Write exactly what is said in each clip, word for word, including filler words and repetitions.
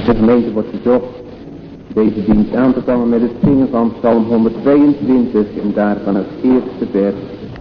De gemeente wordt verzocht deze dienst aan te vangen met het zingen van Psalm honderdtweeëntwintig en daarvan het eerste vers.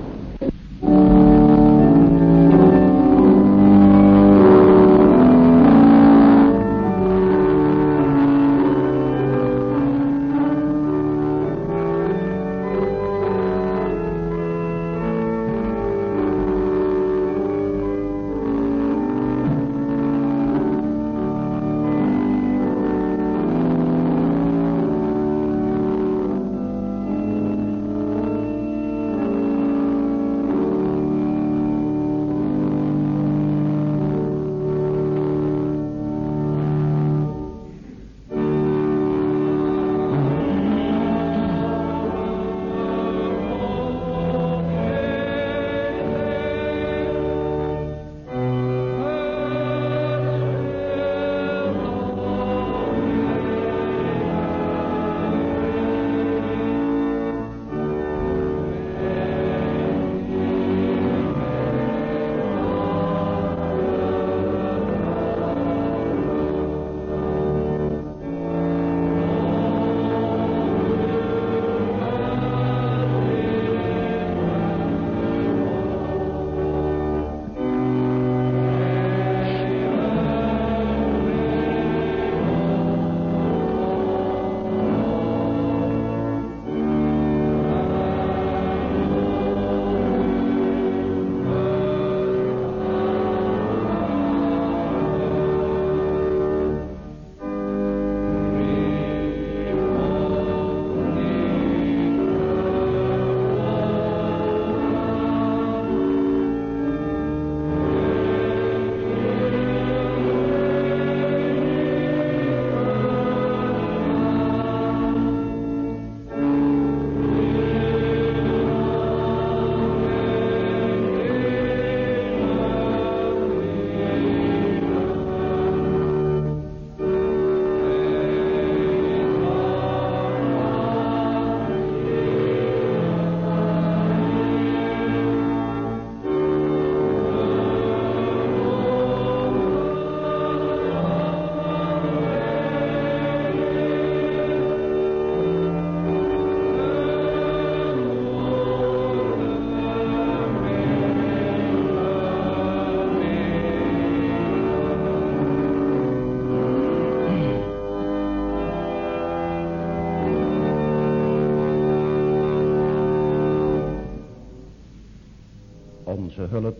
Onze hulp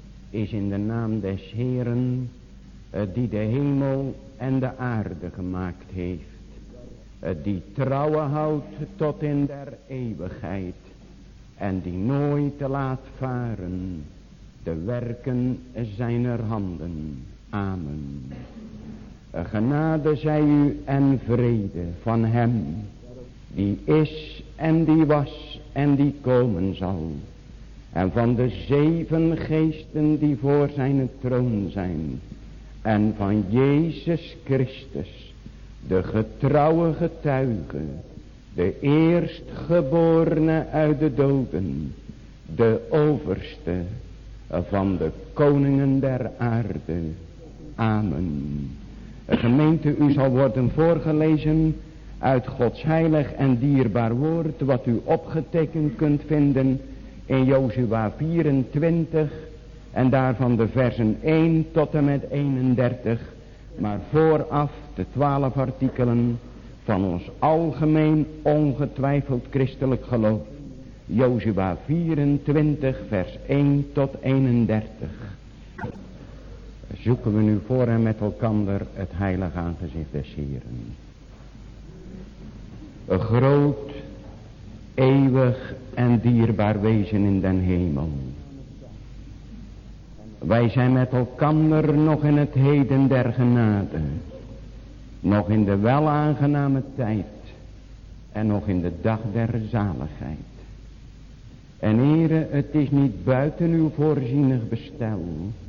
is in de naam des Heeren, die de hemel en de aarde gemaakt heeft, die trouwe houdt tot in der eeuwigheid en die nooit laat varen de werken zijner handen. Amen. Genade zij u en vrede van hem die is en die was en die komen zal, en van de zeven geesten die voor zijn troon zijn, en van Jezus Christus, de getrouwe getuige, de eerstgeborene uit de doden, de overste van de koningen der aarde. Amen. De gemeente, u zal worden voorgelezen uit Gods heilig en dierbaar woord, wat u opgetekend kunt vinden in Jozua vierentwintig en daarvan de versen één tot en met eenendertig, maar vooraf de twaalf artikelen van ons algemeen ongetwijfeld christelijk geloof. Jozua vierentwintig vers één tot eenendertig. Zoeken we nu voor en met elkander het heilige aangezicht des Heeren. Een groot, eeuwig en dierbaar wezen in den hemel. Wij zijn met elkander nog in het heden der genade, nog in de welaangename tijd en nog in de dag der zaligheid. En Heere, het is niet buiten uw voorzienig bestel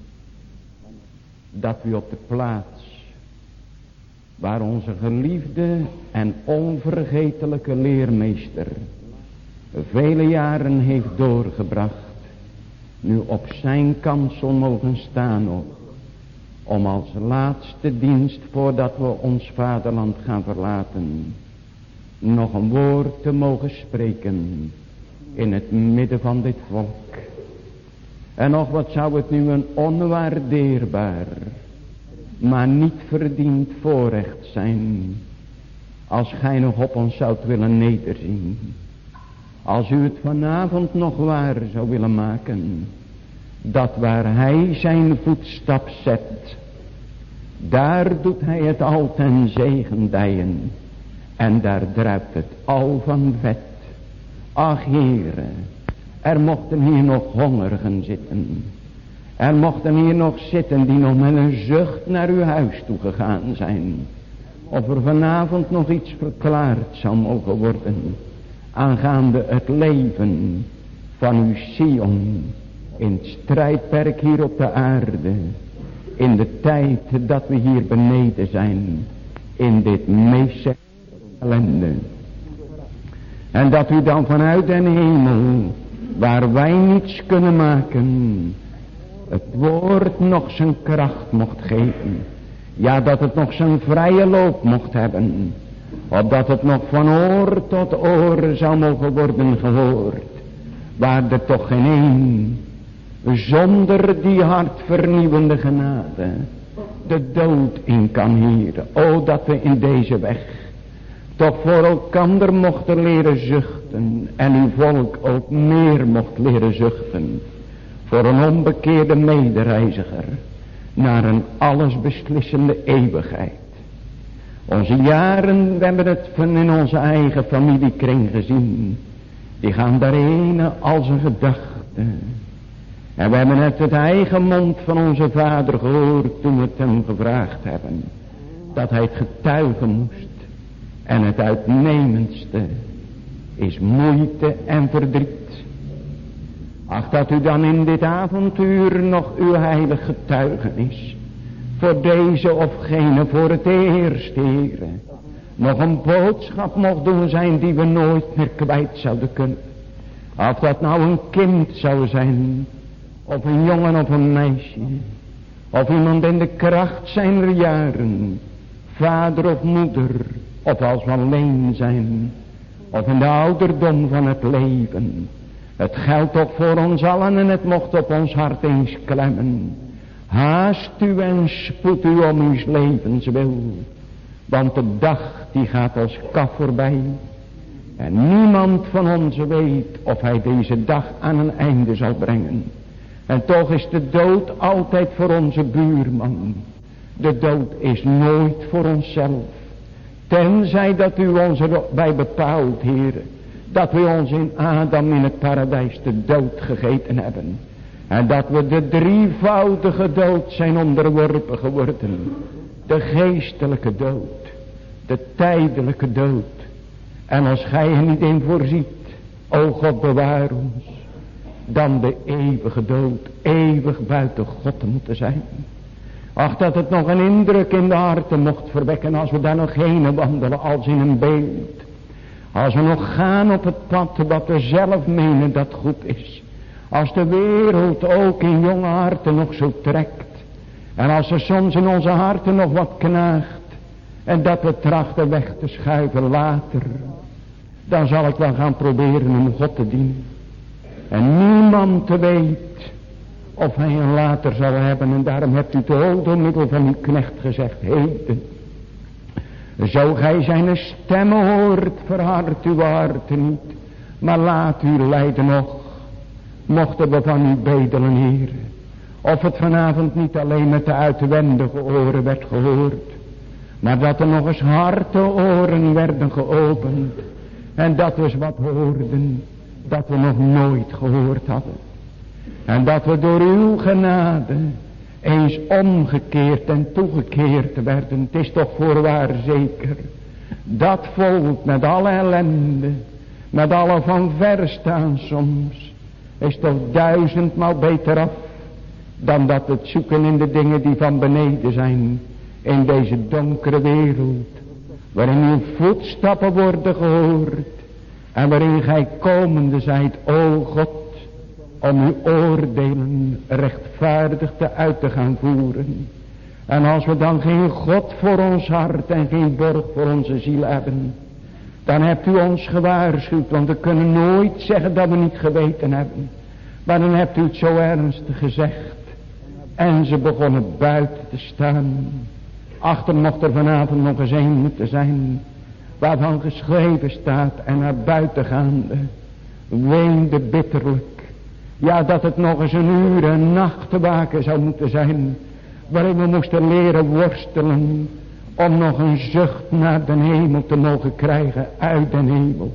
dat u op de plaats waar onze geliefde en onvergetelijke leermeester vele jaren heeft doorgebracht, nu op zijn kansel mogen staan ook, om als laatste dienst voordat we ons vaderland gaan verlaten, nog een woord te mogen spreken in het midden van dit volk. En nog wat zou het nu een onwaardeerbaar, maar niet verdiend voorrecht zijn, als gij nog op ons zoudt willen nederzien. Als u het vanavond nog waar zou willen maken, dat waar hij zijn voetstap zet, daar doet hij het al ten zegen dijen, en daar druipt het al van vet. Ach Heere, er mochten hier nog hongerigen zitten. Er mochten hier nog zitten die nog met een zucht naar uw huis toe gegaan zijn. Of er vanavond nog iets verklaard zou mogen worden aangaande het leven van uw Sion in het strijdperk hier op de aarde, in de tijd dat we hier beneden zijn, in dit meest ellende. En dat u dan vanuit den hemel, waar wij niets kunnen maken, het woord nog zijn kracht mocht geven. Ja, dat het nog zijn vrije loop mocht hebben. Opdat het nog van oor tot oor zou mogen worden gehoord. Waar er toch geen een, zonder die hartvernieuwende genade, de dood in kan heren. O, dat we in deze weg toch voor elkander mochten leren zuchten. En uw volk ook meer mocht leren zuchten. Voor een onbekeerde medereiziger. Naar een allesbeslissende eeuwigheid. Onze jaren, we hebben het van in onze eigen familiekring gezien. Die gaan daarheen als een gedachte. En we hebben net het eigen mond van onze vader gehoord toen we het hem gevraagd hebben. Dat hij het getuigen moest. En het uitnemendste is moeite en verdriet. Ach, dat u dan in dit avontuur nog uw heilig getuigenis voor deze of gene voor het eerst, Heere, nog een boodschap mocht doen zijn die we nooit meer kwijt zouden kunnen. Of dat nou een kind zou zijn, of een jongen of een meisje, of iemand in de kracht zijner jaren, vader of moeder, of als we alleen zijn, of in de ouderdom van het leven. Het geldt ook voor ons allen en het mocht op ons hart eens klemmen. Haast u en spoed u om uw levens wil. Want de dag die gaat als kaf voorbij. En niemand van ons weet of hij deze dag aan een einde zal brengen. En toch is de dood altijd voor onze buurman. De dood is nooit voor onszelf. Tenzij dat u ons erbij bepaalt, Heer, dat we ons in Adam in het paradijs de dood gegeten hebben. En dat we de drievoudige dood zijn onderworpen geworden. De geestelijke dood. De tijdelijke dood. En als gij er niet in voorziet, o God bewaar ons, dan de eeuwige dood, eeuwig buiten God te moeten zijn. Ach, dat het nog een indruk in de harten mocht verwekken als we daar nog heen wandelen als in een beeld. Als we nog gaan op het pad wat we zelf menen dat goed is. Als de wereld ook in jonge harten nog zo trekt. En als er soms in onze harten nog wat knaagt. En dat we trachten weg te schuiven later. Dan zal ik wel gaan proberen om God te dienen. En niemand te weet of hij een later zal hebben. En daarom hebt u het ook door middel van uw knecht gezegd. Heden. Zo gij zijn stem hoort, verhard uw harten niet. Maar laat u lijden nog. Mochten we van u bedelen, Heer. Of het vanavond niet alleen met de uitwendige oren werd gehoord. Maar dat er nog eens harte oren werden geopend. En dat we eens wat hoorden. Dat we nog nooit gehoord hadden. En dat we door uw genade eens omgekeerd en toegekeerd werden. Het is toch voorwaar zeker. Dat volk met alle ellende. Met alle van ver staan soms. Is toch duizendmaal beter af. Dan dat het zoeken in de dingen die van beneden zijn. In deze donkere wereld. Waarin uw voetstappen worden gehoord. En waarin gij komende zijt, o God. Om uw oordelen rechtvaardig te uit te gaan voeren. En als we dan geen God voor ons hart en geen borg voor onze ziel hebben, dan hebt u ons gewaarschuwd, want we kunnen nooit zeggen dat we niet geweten hebben. Maar dan hebt u het zo ernstig gezegd. En ze begonnen buiten te staan. Achter mocht er vanavond nog eens een moeten zijn, waarvan geschreven staat, en naar buiten gaande weende bitterlijk. Ja, dat het nog eens een uur een nacht te waken zou moeten zijn, waarin we moesten leren worstelen om nog een zucht naar de hemel te mogen krijgen uit de hemel.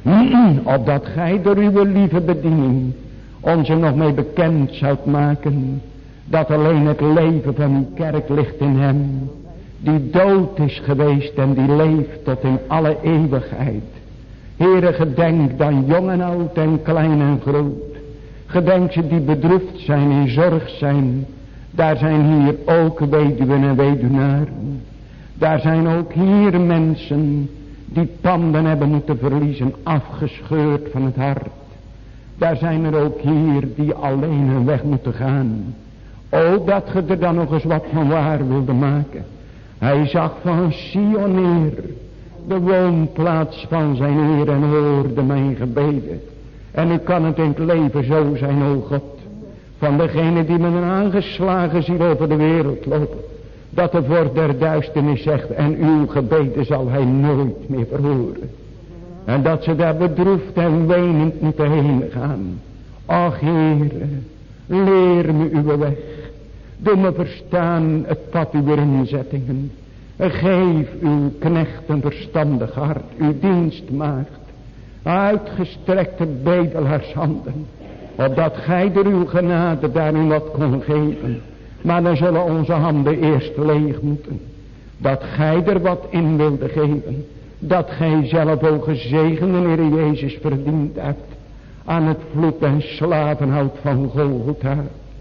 Opdat gij door uw lieve bediening ons er nog mee bekend zoudt maken, dat alleen het leven van uw kerk ligt in hem, die dood is geweest en die leeft tot in alle eeuwigheid. Heere, gedenk dan jong en oud en klein en groot. Gedenk ze die bedroefd zijn, in zorg zijn. Daar zijn hier ook weduwen en weduwnaren. Daar zijn ook hier mensen die tanden hebben moeten verliezen, afgescheurd van het hart. Daar zijn er ook hier die alleen hun weg moeten gaan. O, dat ge er dan nog eens wat van waar wilde maken. Hij zag van Sion neer, de woonplaats van zijn Heer, en hoorde mijn gebeden. En nu kan het in het leven zo zijn, o God, van degene die met een aangeslagen ziel over de wereld lopen, dat de voor der duisternis zegt, en uw gebeden zal hij nooit meer verhoren. En dat ze daar bedroefd en wenend moeten heen gaan. Ach, Heere, leer me uw weg. Doe me verstaan het pad uw inzettingen. Geef uw knecht een verstandig hart, uw dienstmaagd, uitgestrekte bedelaarshanden, opdat gij door uw genade daarin wat kon geven. Maar dan zullen onze handen eerst leeg moeten, dat gij er wat in wilde geven, dat gij zelf ook gezegende Heer Jezus verdiend hebt aan het vloed en slavenhout van Golgotha.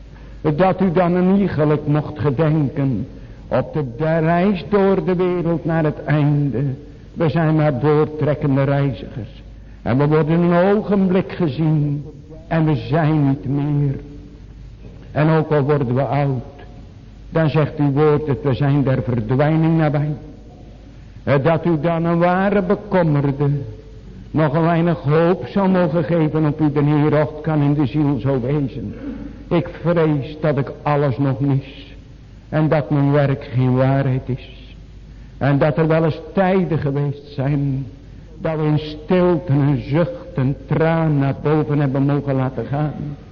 Dat u dan een iegelijk mocht gedenken op de reis door de wereld naar het einde. We zijn maar doortrekkende reizigers. En we worden een ogenblik gezien. En we zijn niet meer. En ook al worden we oud. Dan zegt uw woord dat we zijn der verdwijning nabij. Dat u dan een ware bekommerde nog een weinig hoop zou mogen geven op u de Heer. Och, kan in de ziel zo wezen. Ik vrees dat ik alles nog mis. En dat mijn werk geen waarheid is. En dat er wel eens tijden geweest zijn, dat we in stilte een zucht, een traan naar boven hebben mogen laten gaan.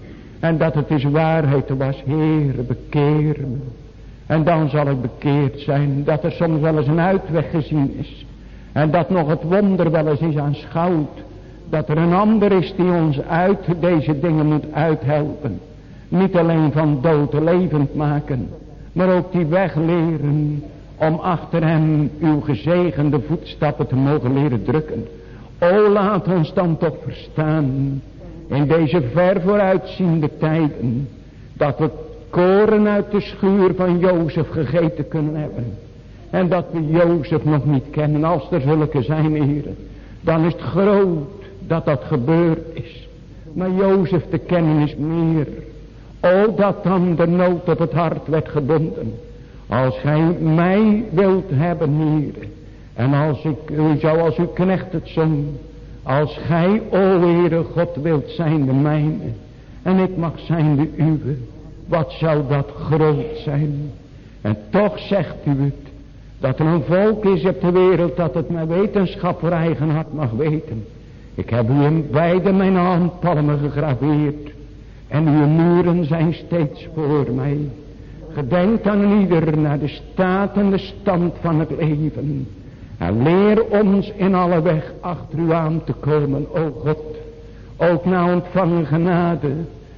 En dat het is waarheid was, Heer, bekeer me. En dan zal ik bekeerd zijn. Dat er soms wel eens een uitweg gezien is. En dat nog het wonder wel eens is aanschouwd. Dat er een ander is die ons uit deze dingen moet uithelpen. Niet alleen van dood levend maken, maar ook die weg leren om achter hem uw gezegende voetstappen te mogen leren drukken. O, laat ons dan toch verstaan in deze ver vooruitziende tijden, dat we koren uit de schuur van Jozef gegeten kunnen hebben. En dat we Jozef nog niet kennen. Als er zulke zijn, heren, dan is het groot dat dat gebeurd is. Maar Jozef te kennen is meer. O, dat dan de nood op het hart werd gebonden. Als gij mij wilt hebben, heren. En als ik u zou als uw knecht het zong. Als gij, o Heere God, wilt zijn de mijne. En ik mag zijn de uwe. Wat zou dat groot zijn. En toch zegt u het. Dat er een volk is op de wereld dat het met wetenschap voor eigen hart mag weten. Ik heb u in beide mijn handpalmen gegraveerd. En uw muren zijn steeds voor mij. Gedenk aan ieder naar de staat en de stand van het leven. En leer ons in alle weg achter u aan te komen, o God. Ook na ontvangen genade.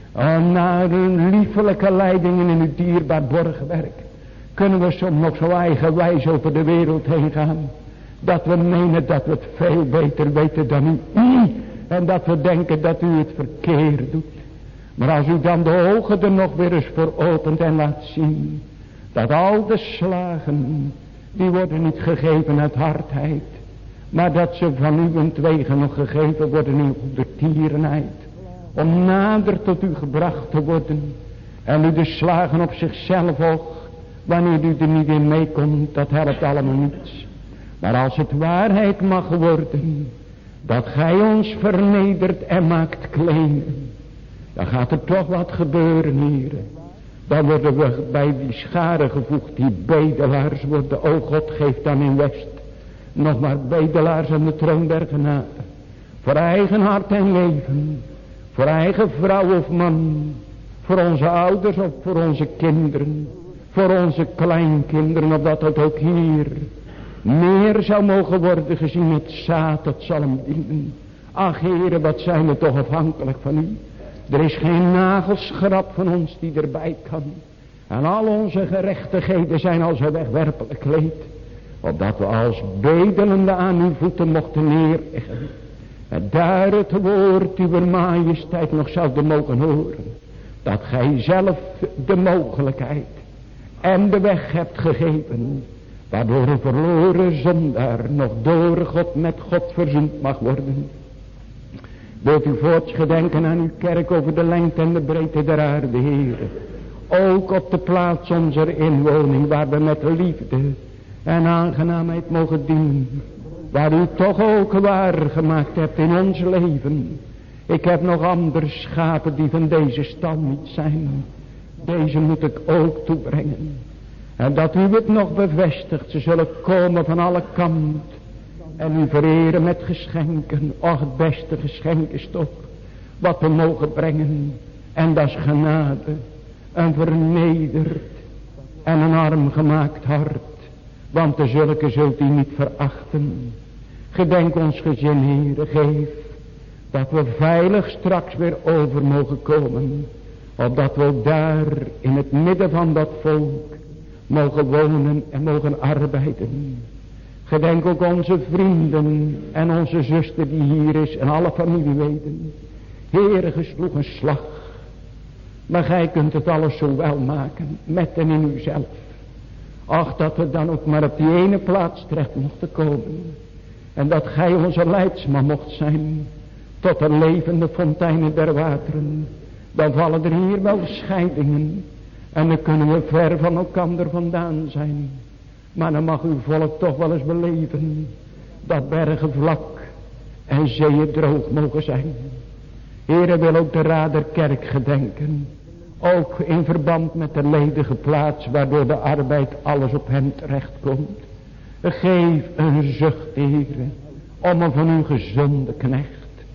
En naar uw liefelijke leidingen in uw dierbaar borgwerk. Kunnen we soms nog zo eigenwijs over de wereld heen gaan. Dat we menen dat we het veel beter weten dan u. En dat we denken dat u het verkeerd doet. Maar als u dan de ogen er nog weer eens voor opent en laat zien. Dat al de slagen, die worden niet gegeven uit hardheid. Maar dat ze van uwentwege nog gegeven worden in goedertierenheid. Om nader tot u gebracht te worden. En u de slagen op zichzelf ook Wanneer u er niet in meekomt, dat helpt allemaal niets. Maar als het waarheid mag worden, dat gij ons vernedert en maakt klein, dan gaat er toch wat gebeuren, heren. Dan worden we bij die scharen gevoegd, die bedelaars worden. O God, geeft dan in West nog maar bedelaars aan de troon der genade. Voor eigen hart en leven, voor eigen vrouw of man, voor onze ouders of voor onze kinderen, voor onze kleinkinderen, opdat het ook hier meer zou mogen worden gezien, het zaad dat zal hem dienen. Ach heren, wat zijn we toch afhankelijk van u. Er is geen nagelschrap van ons die erbij kan. En al onze gerechtigheden zijn als een wegwerpelijk kleed, opdat we als bedelende aan uw voeten mochten neerleggen. En daar het woord uw majesteit nog zouden mogen horen. Dat gij zelf de mogelijkheid en de weg hebt gegeven, waardoor een verloren zondaar nog door God met God verzoend mag worden. Wilt u voorts gedenken aan uw kerk over de lengte en de breedte der aarde, heren. Ook op de plaats onze inwoning, waar we met liefde en aangenaamheid mogen dienen. Waar u toch ook waar gemaakt hebt in ons leven. Ik heb nog andere schapen die van deze stal niet zijn. Deze moet ik ook toebrengen. En dat u het nog bevestigt, ze zullen komen van alle kanten. En u vereren met geschenken. Och, het beste geschenk is toch wat we mogen brengen. En dat is genade. Een vernederd en een arm gemaakt hart. Want de zulke zult u niet verachten. Gedenk ons gezin, Heere, geef dat we veilig straks weer over mogen komen. Opdat we ook daar in het midden van dat volk mogen wonen en mogen arbeiden. Gedenk ook onze vrienden en onze zuster die hier is en alle familieleden. Heere, gesloegen slag. Maar gij kunt het alles zo wel maken, met en in uzelf. Ach, dat we dan ook maar op die ene plaats terecht mochten komen. En dat gij onze leidsman mocht zijn, tot de levende fonteinen der wateren. Dan vallen er hier wel scheidingen. En dan kunnen we ver van elkander vandaan zijn. Maar dan mag uw volk toch wel eens beleven, dat bergen vlak en zeeën droog mogen zijn. Heere, wil ook de Raderkerk gedenken. Ook in verband met de ledige plaats, waardoor de arbeid alles op hen terecht komt. Geef een zucht, Heere, om een van uw gezonde knecht.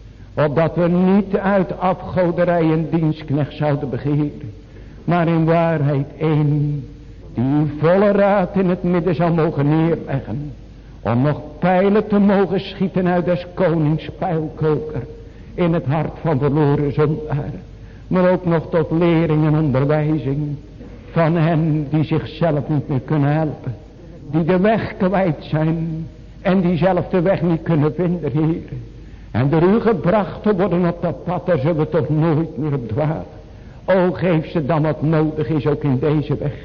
Opdat we niet uit afgoderij een dienstknecht zouden begeren. Maar in waarheid één, die uw volle raad in het midden zou mogen neerleggen. Om nog pijlen te mogen schieten uit des konings pijlkoker. In het hart van verloren zondaren. Maar ook nog tot lering en onderwijzing. Van hen die zichzelf niet meer kunnen helpen. Die de weg kwijt zijn. En die zelf de weg niet kunnen vinden, Heer. En door u gebracht te worden op dat pad, daar zullen we toch nooit meer op dwalen. O, geef ze dan wat nodig is ook in deze weg.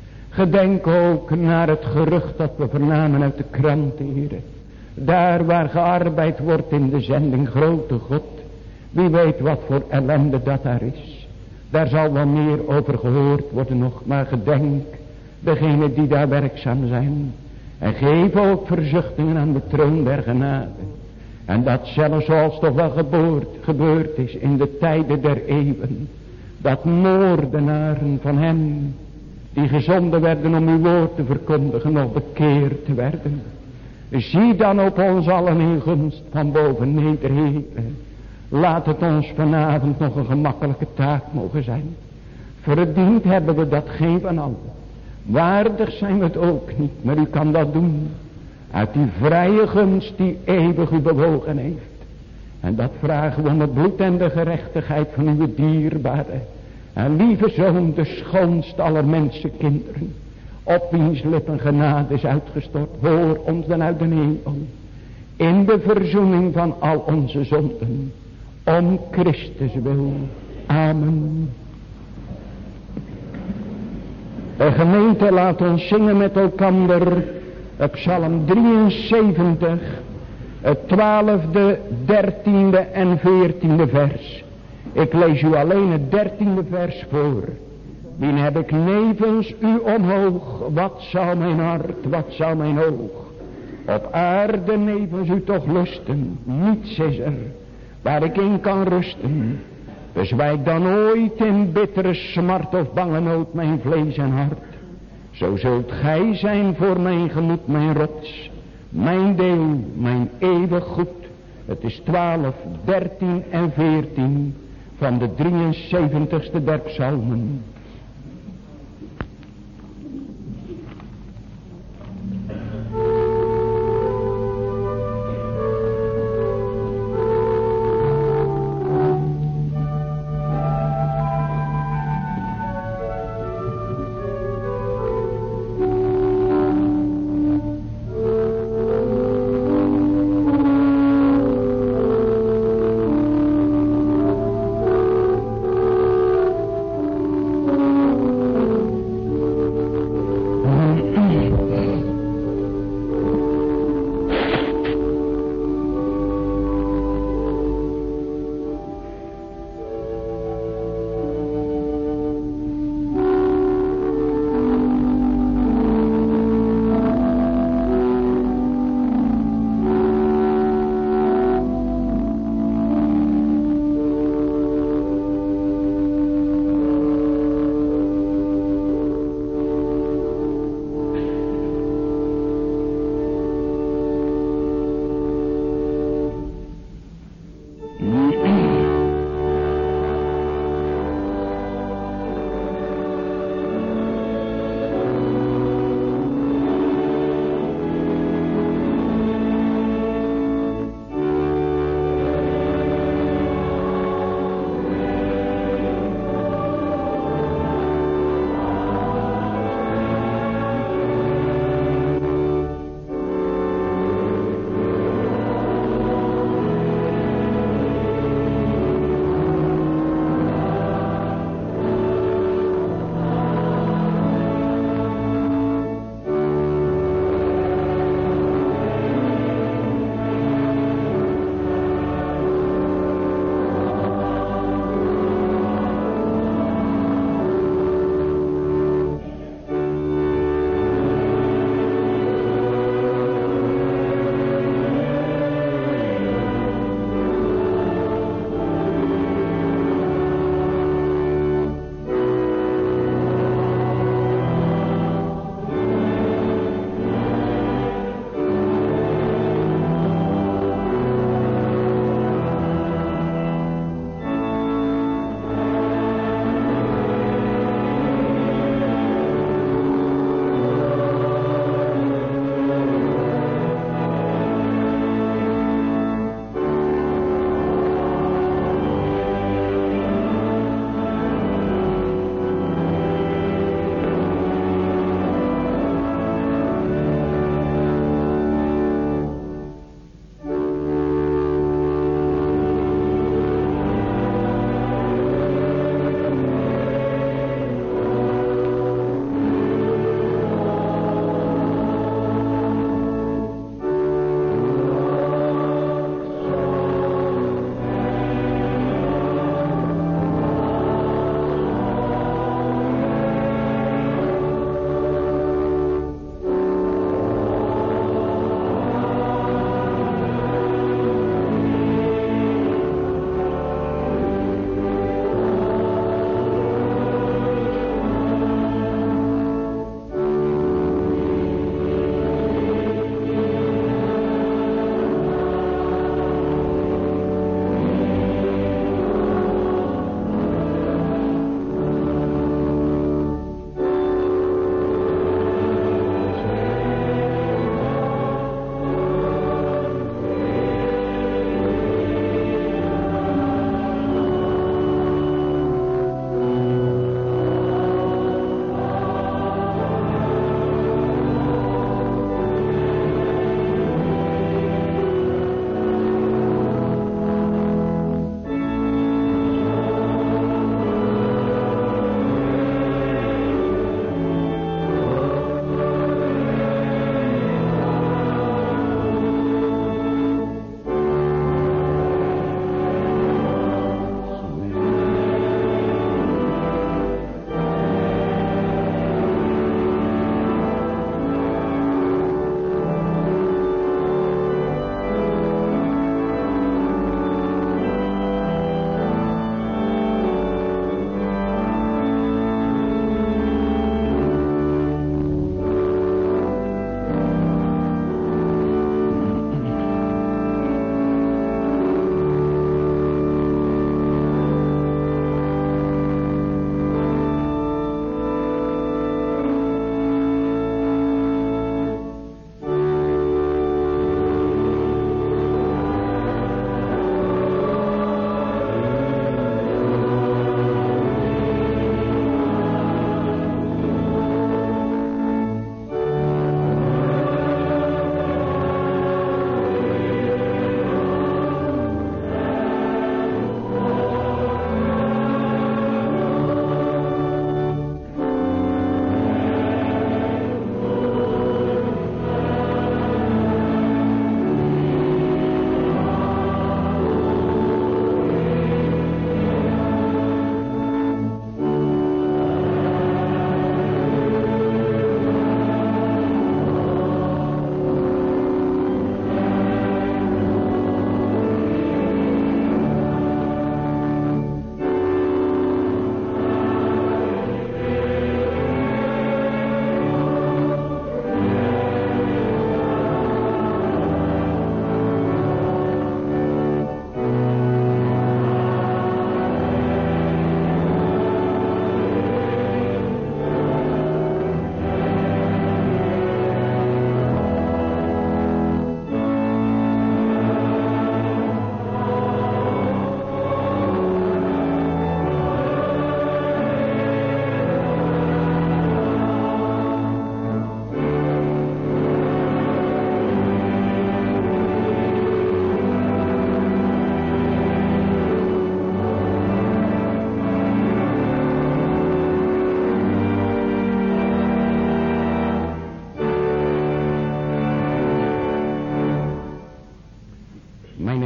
Gedenk ook naar het gerucht dat we vernamen uit de krant, Heer. Daar waar gearbeid wordt in de zending, grote God. Wie weet wat voor ellende dat daar is. Daar zal wel meer over gehoord worden nog. Maar gedenk degenen die daar werkzaam zijn. En geef ook verzuchtingen aan de troon der genade. En dat zelfs zoals toch wel geboord, gebeurd is in de tijden der eeuwen. Dat moordenaren van hen die gezonden werden om uw woord te verkondigen nog bekeerd te werden. Zie dan op ons allen in gunst van boven neder, Heer. Laat het ons vanavond nog een gemakkelijke taak mogen zijn. Verdiend hebben we dat geen van allen. Waardig zijn we het ook niet, maar u kan dat doen. Uit die vrije gunst die eeuwig u bewogen heeft. En dat vragen we om het bloed en de gerechtigheid van uw dierbare en lieve Zoon, de schoonste aller mensenkinderen. Op wiens lippen genade is uitgestort. Hoor ons dan uit de hemel. In de verzoening van al onze zonden. Om Christus wil. Amen. De gemeente laat ons zingen met elkander. Psalm drieënzeventig. Het twaalfde, dertiende en veertiende vers. Ik lees u alleen het dertiende vers voor. Wien heb ik nevens u omhoog, wat zou mijn hart, wat zou mijn oog op aarde nevens u toch lusten. Niets is er waar ik in kan rusten. Bezwijk dan ooit in bittere smart of bange nood mijn vlees en hart. Zo zult gij zijn voor mijn gemoed, mijn rots, mijn deel, mijn eeuwig goed. Het is twaalf, dertien en veertien van de drieënzeventigste der psalmen.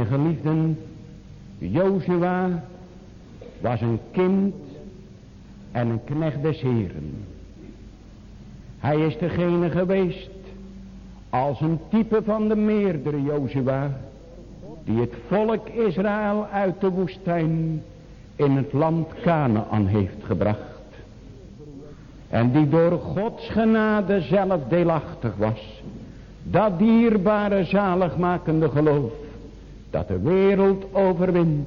geliefden, Jozua was een kind en een knecht des Heren. Hij is degene geweest als een type van de meerdere Jozua, die het volk Israël uit de woestijn in het land Kanaan heeft gebracht. En die door Gods genade zelf deelachtig was. Dat dierbare zaligmakende geloof, dat de wereld overwint.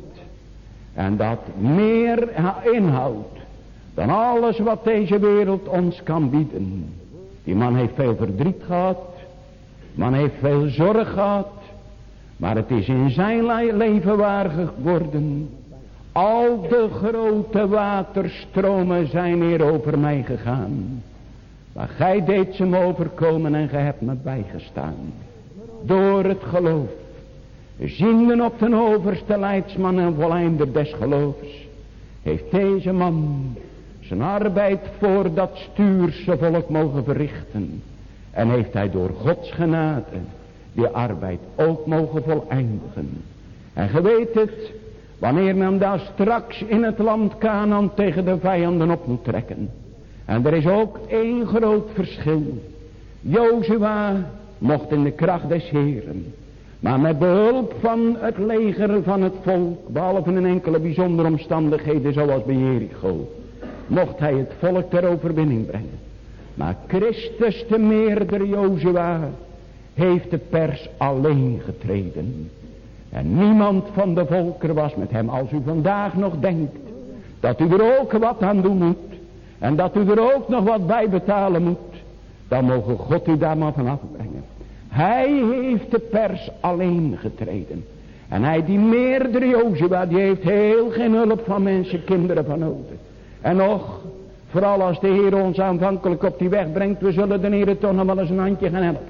En dat meer inhoudt dan alles wat deze wereld ons kan bieden. Die man heeft veel verdriet gehad. Man heeft veel zorg gehad. Maar het is in zijn leven waar geworden. Al de grote waterstromen zijn hier over mij gegaan. Maar gij deed ze me overkomen en gij hebt me bijgestaan. Door het geloof. Zienden op den overste leidsman en volleinder des geloofs. Heeft deze man zijn arbeid voor dat stuurse volk mogen verrichten. En heeft hij door Gods genade die arbeid ook mogen voleindigen. En ge weet het, wanneer men daar straks in het land Kanaan tegen de vijanden op moet trekken. En er is ook één groot verschil. Jozua mocht in de kracht des Heren. Maar met behulp van het leger van het volk, behalve in enkele bijzondere omstandigheden zoals bij Jericho, mocht hij het volk ter overwinning brengen. Maar Christus de meerdere Jozua heeft de pers alleen getreden. En niemand van de volkeren was met hem. Als u vandaag nog denkt dat u er ook wat aan doen moet. En dat u er ook nog wat bij betalen moet. Dan mogen God u daar maar van afbrengen. Hij heeft de pers alleen getreden. En hij die meerdere Jozua, die heeft heel geen hulp van mensen, kinderen van nodig. En nog, vooral als de Heer ons aanvankelijk op die weg brengt, we zullen de Heer toch nog wel eens een handje gaan helpen.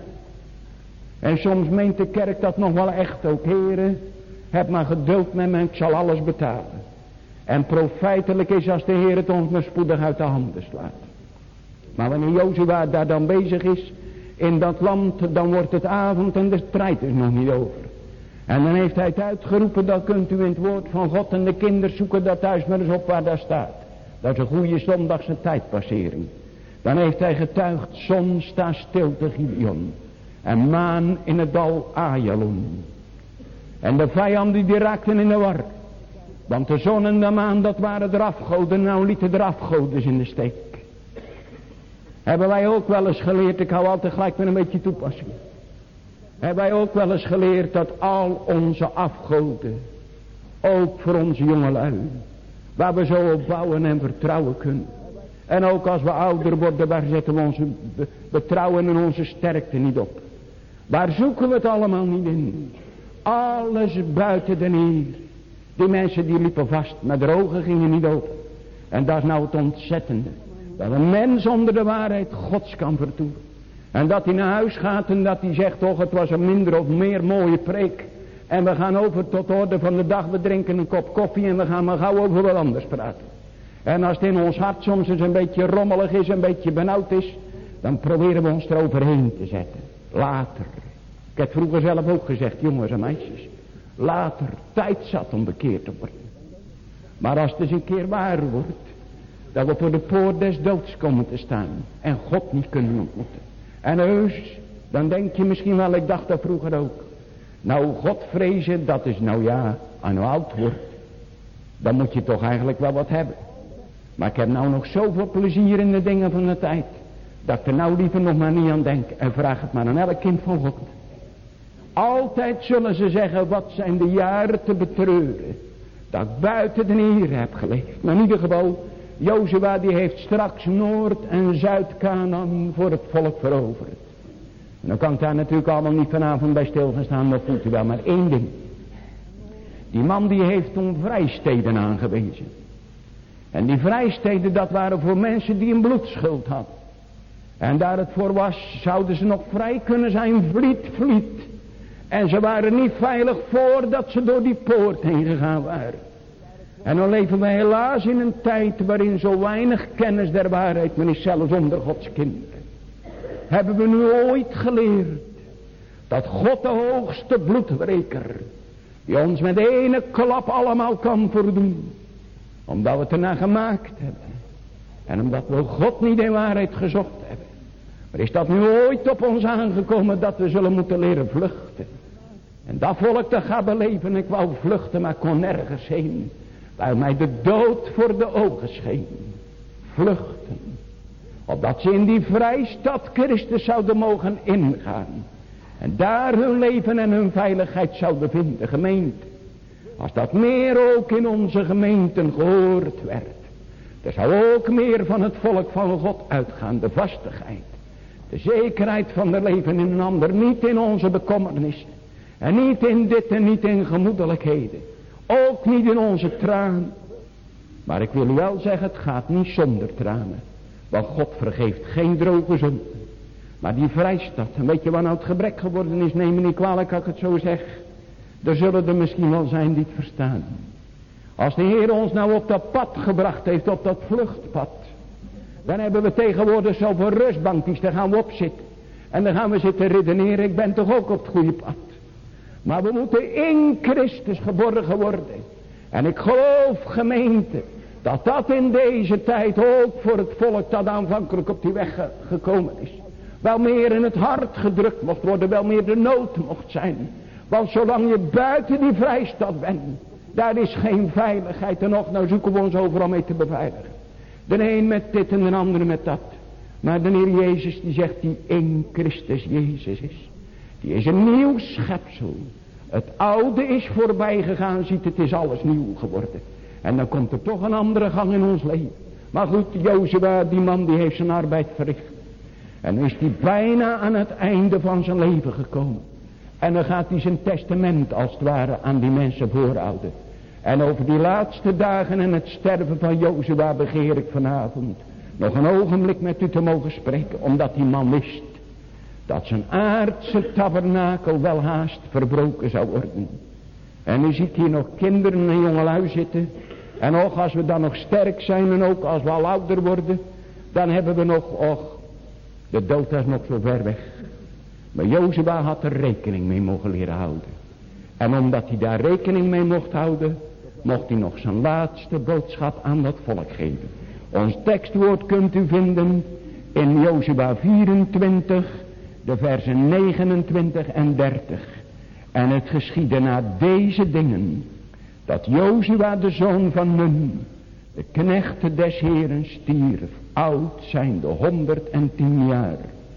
En soms meent de kerk dat nog wel echt ook. Heren, heb maar geduld met me, ik zal alles betalen. En profijtelijk is als de Heer het ons maar spoedig uit de handen slaat. Maar wanneer Jozua daar dan bezig is in dat land, dan wordt het avond en de strijd is nog niet over. En dan heeft hij het uitgeroepen, dat kunt u in het woord van God en de kinderen zoeken dat thuis maar eens op waar daar staat. Dat is een goede zondagse tijdpassering. Dan heeft hij getuigd, zon sta stil te Gideon. En maan in het dal Ajalon. En de vijanden die raakten in de war. Want de zon en de maan, dat waren de afgoden. Nou lieten de afgoden in de steek. Hebben wij ook wel eens geleerd, ik hou altijd gelijk met een beetje toepassing. Hebben wij ook wel eens geleerd dat al onze afgoden, ook voor onze jongelui, waar we zo op bouwen en vertrouwen kunnen. En ook als we ouder worden, waar zetten we onze betrouwen en onze sterkte niet op. Waar zoeken we het allemaal niet in. Alles buiten de Heer. Die mensen die liepen vast, maar de ogen gingen niet open. En dat is nou het ontzettende. Dat een mens onder de waarheid Gods kan vertoeven. En dat hij naar huis gaat en dat hij zegt, toch het was een minder of meer mooie preek. En we gaan over tot de orde van de dag, we drinken een kop koffie en we gaan maar gauw over wat anders praten. En als het in ons hart soms eens een beetje rommelig is, een beetje benauwd is, dan proberen we ons eroverheen te zetten. Later. Ik heb vroeger zelf ook gezegd, jongens en meisjes. Later, tijd zat om bekeerd te worden. Maar als het eens een keer waar wordt, dat we voor de poort des doods komen te staan. En God niet kunnen ontmoeten. En heus, dan denk je misschien wel, ik dacht dat vroeger ook. Nou, God vrezen, dat is nou ja, als je nou oud wordt. Dan moet je toch eigenlijk wel wat hebben. Maar ik heb nou nog zoveel plezier in de dingen van de tijd. Dat ik er nou liever nog maar niet aan denk. En vraag het maar aan elk kind van God. Altijd zullen ze zeggen, wat zijn de jaren te betreuren. Dat ik buiten de Heer heb geleefd. Maar in ieder geval, Jozua die heeft straks Noord- en Zuid-Kanaan voor het volk veroverd. En dan kan ik daar natuurlijk allemaal niet vanavond bij stil gaan staan. Dat voelt u wel, maar één ding. Die man die heeft toen vrijsteden aangewezen. En die vrijsteden, dat waren voor mensen die een bloedschuld hadden. En daar het voor was, zouden ze nog vrij kunnen zijn, vliet, vliet. En ze waren niet veilig voordat ze door die poort heen gegaan waren. En dan leven we helaas in een tijd waarin zo weinig kennis der waarheid men is, zelfs onder Gods kinderen. Hebben we nu ooit geleerd dat God de hoogste bloedwreker Die ons met ene klap allemaal kan voldoen. Omdat we het ernaar gemaakt hebben. En omdat we God niet in waarheid gezocht hebben. Maar is dat nu ooit op ons aangekomen dat we zullen moeten leren vluchten. En dat volk dat gaat beleven. Ik wou vluchten maar kon nergens heen. Waar mij de dood voor de ogen scheen. Vluchten. Opdat ze in die vrijstad Christus zouden mogen ingaan. En daar hun leven en hun veiligheid zouden vinden. Gemeente. Als dat meer ook in onze gemeenten gehoord werd. Er zou ook meer van het volk van God uitgaan. De vastigheid. De zekerheid van het leven in een ander. Niet in onze bekommernissen. En niet in dit en niet in gemoedelijkheden. Ook niet in onze tranen. Maar ik wil u wel zeggen, het gaat niet zonder tranen. Want God vergeeft geen droge zonden. Maar die vrijstad, en weet je waar nou het gebrek geworden is, neem me niet kwalijk als ik het zo zeg. Er zullen er misschien wel zijn die het verstaan. Als de Heer ons nou op dat pad gebracht heeft, op dat vluchtpad. Dan hebben we tegenwoordig zoveel rustbankjes, daar gaan we op zitten. En dan gaan we zitten redeneren, ik ben toch ook op het goede pad. Maar we moeten in Christus geborgen worden. En ik geloof, gemeente, dat dat in deze tijd ook voor het volk dat aanvankelijk op die weg gekomen is. Wel meer in het hart gedrukt mocht worden, wel meer de nood mocht zijn. Want zolang je buiten die vrijstad bent, daar is geen veiligheid. En nog, nou zoeken we ons overal mee te beveiligen. De een met dit en de andere met dat. Maar de Heer Jezus die zegt die in Christus Jezus is. Die is een nieuw schepsel. Het oude is voorbij gegaan, ziet het is alles nieuw geworden. En dan komt er toch een andere gang in ons leven. Maar goed, Jozua, die man die heeft zijn arbeid verricht. En dan is hij bijna aan het einde van zijn leven gekomen. En dan gaat hij zijn testament als het ware aan die mensen voorhouden. En over die laatste dagen en het sterven van Jozua begeer ik vanavond nog een ogenblik met u te mogen spreken. Omdat die man wist dat zijn aardse tabernakel wel haast verbroken zou worden. En nu zie ik hier nog kinderen en jongelui zitten. En ook als we dan nog sterk zijn en ook als we al ouder worden. Dan hebben we nog, och, de dood is nog zo ver weg. Maar Jozua had er rekening mee mogen leren houden. En omdat hij daar rekening mee mocht houden, mocht hij nog zijn laatste boodschap aan dat volk geven. Ons tekstwoord kunt u vinden in Jozua vierentwintig, de versen negenentwintig en dertig. En het geschiedde na deze dingen, dat Jozua de zoon van Nun, de knecht des Heeren, stierf, oud zijnde honderd en tien jaar.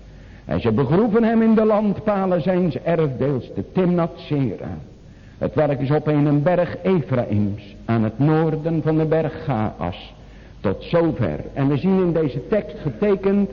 En ze begroeven hem in de landpalen zijns erfdeels, de Timnath-Sera. Het welk is op een berg Efraims, aan het noorden van de berg Gaas, tot zover. En we zien in deze tekst getekend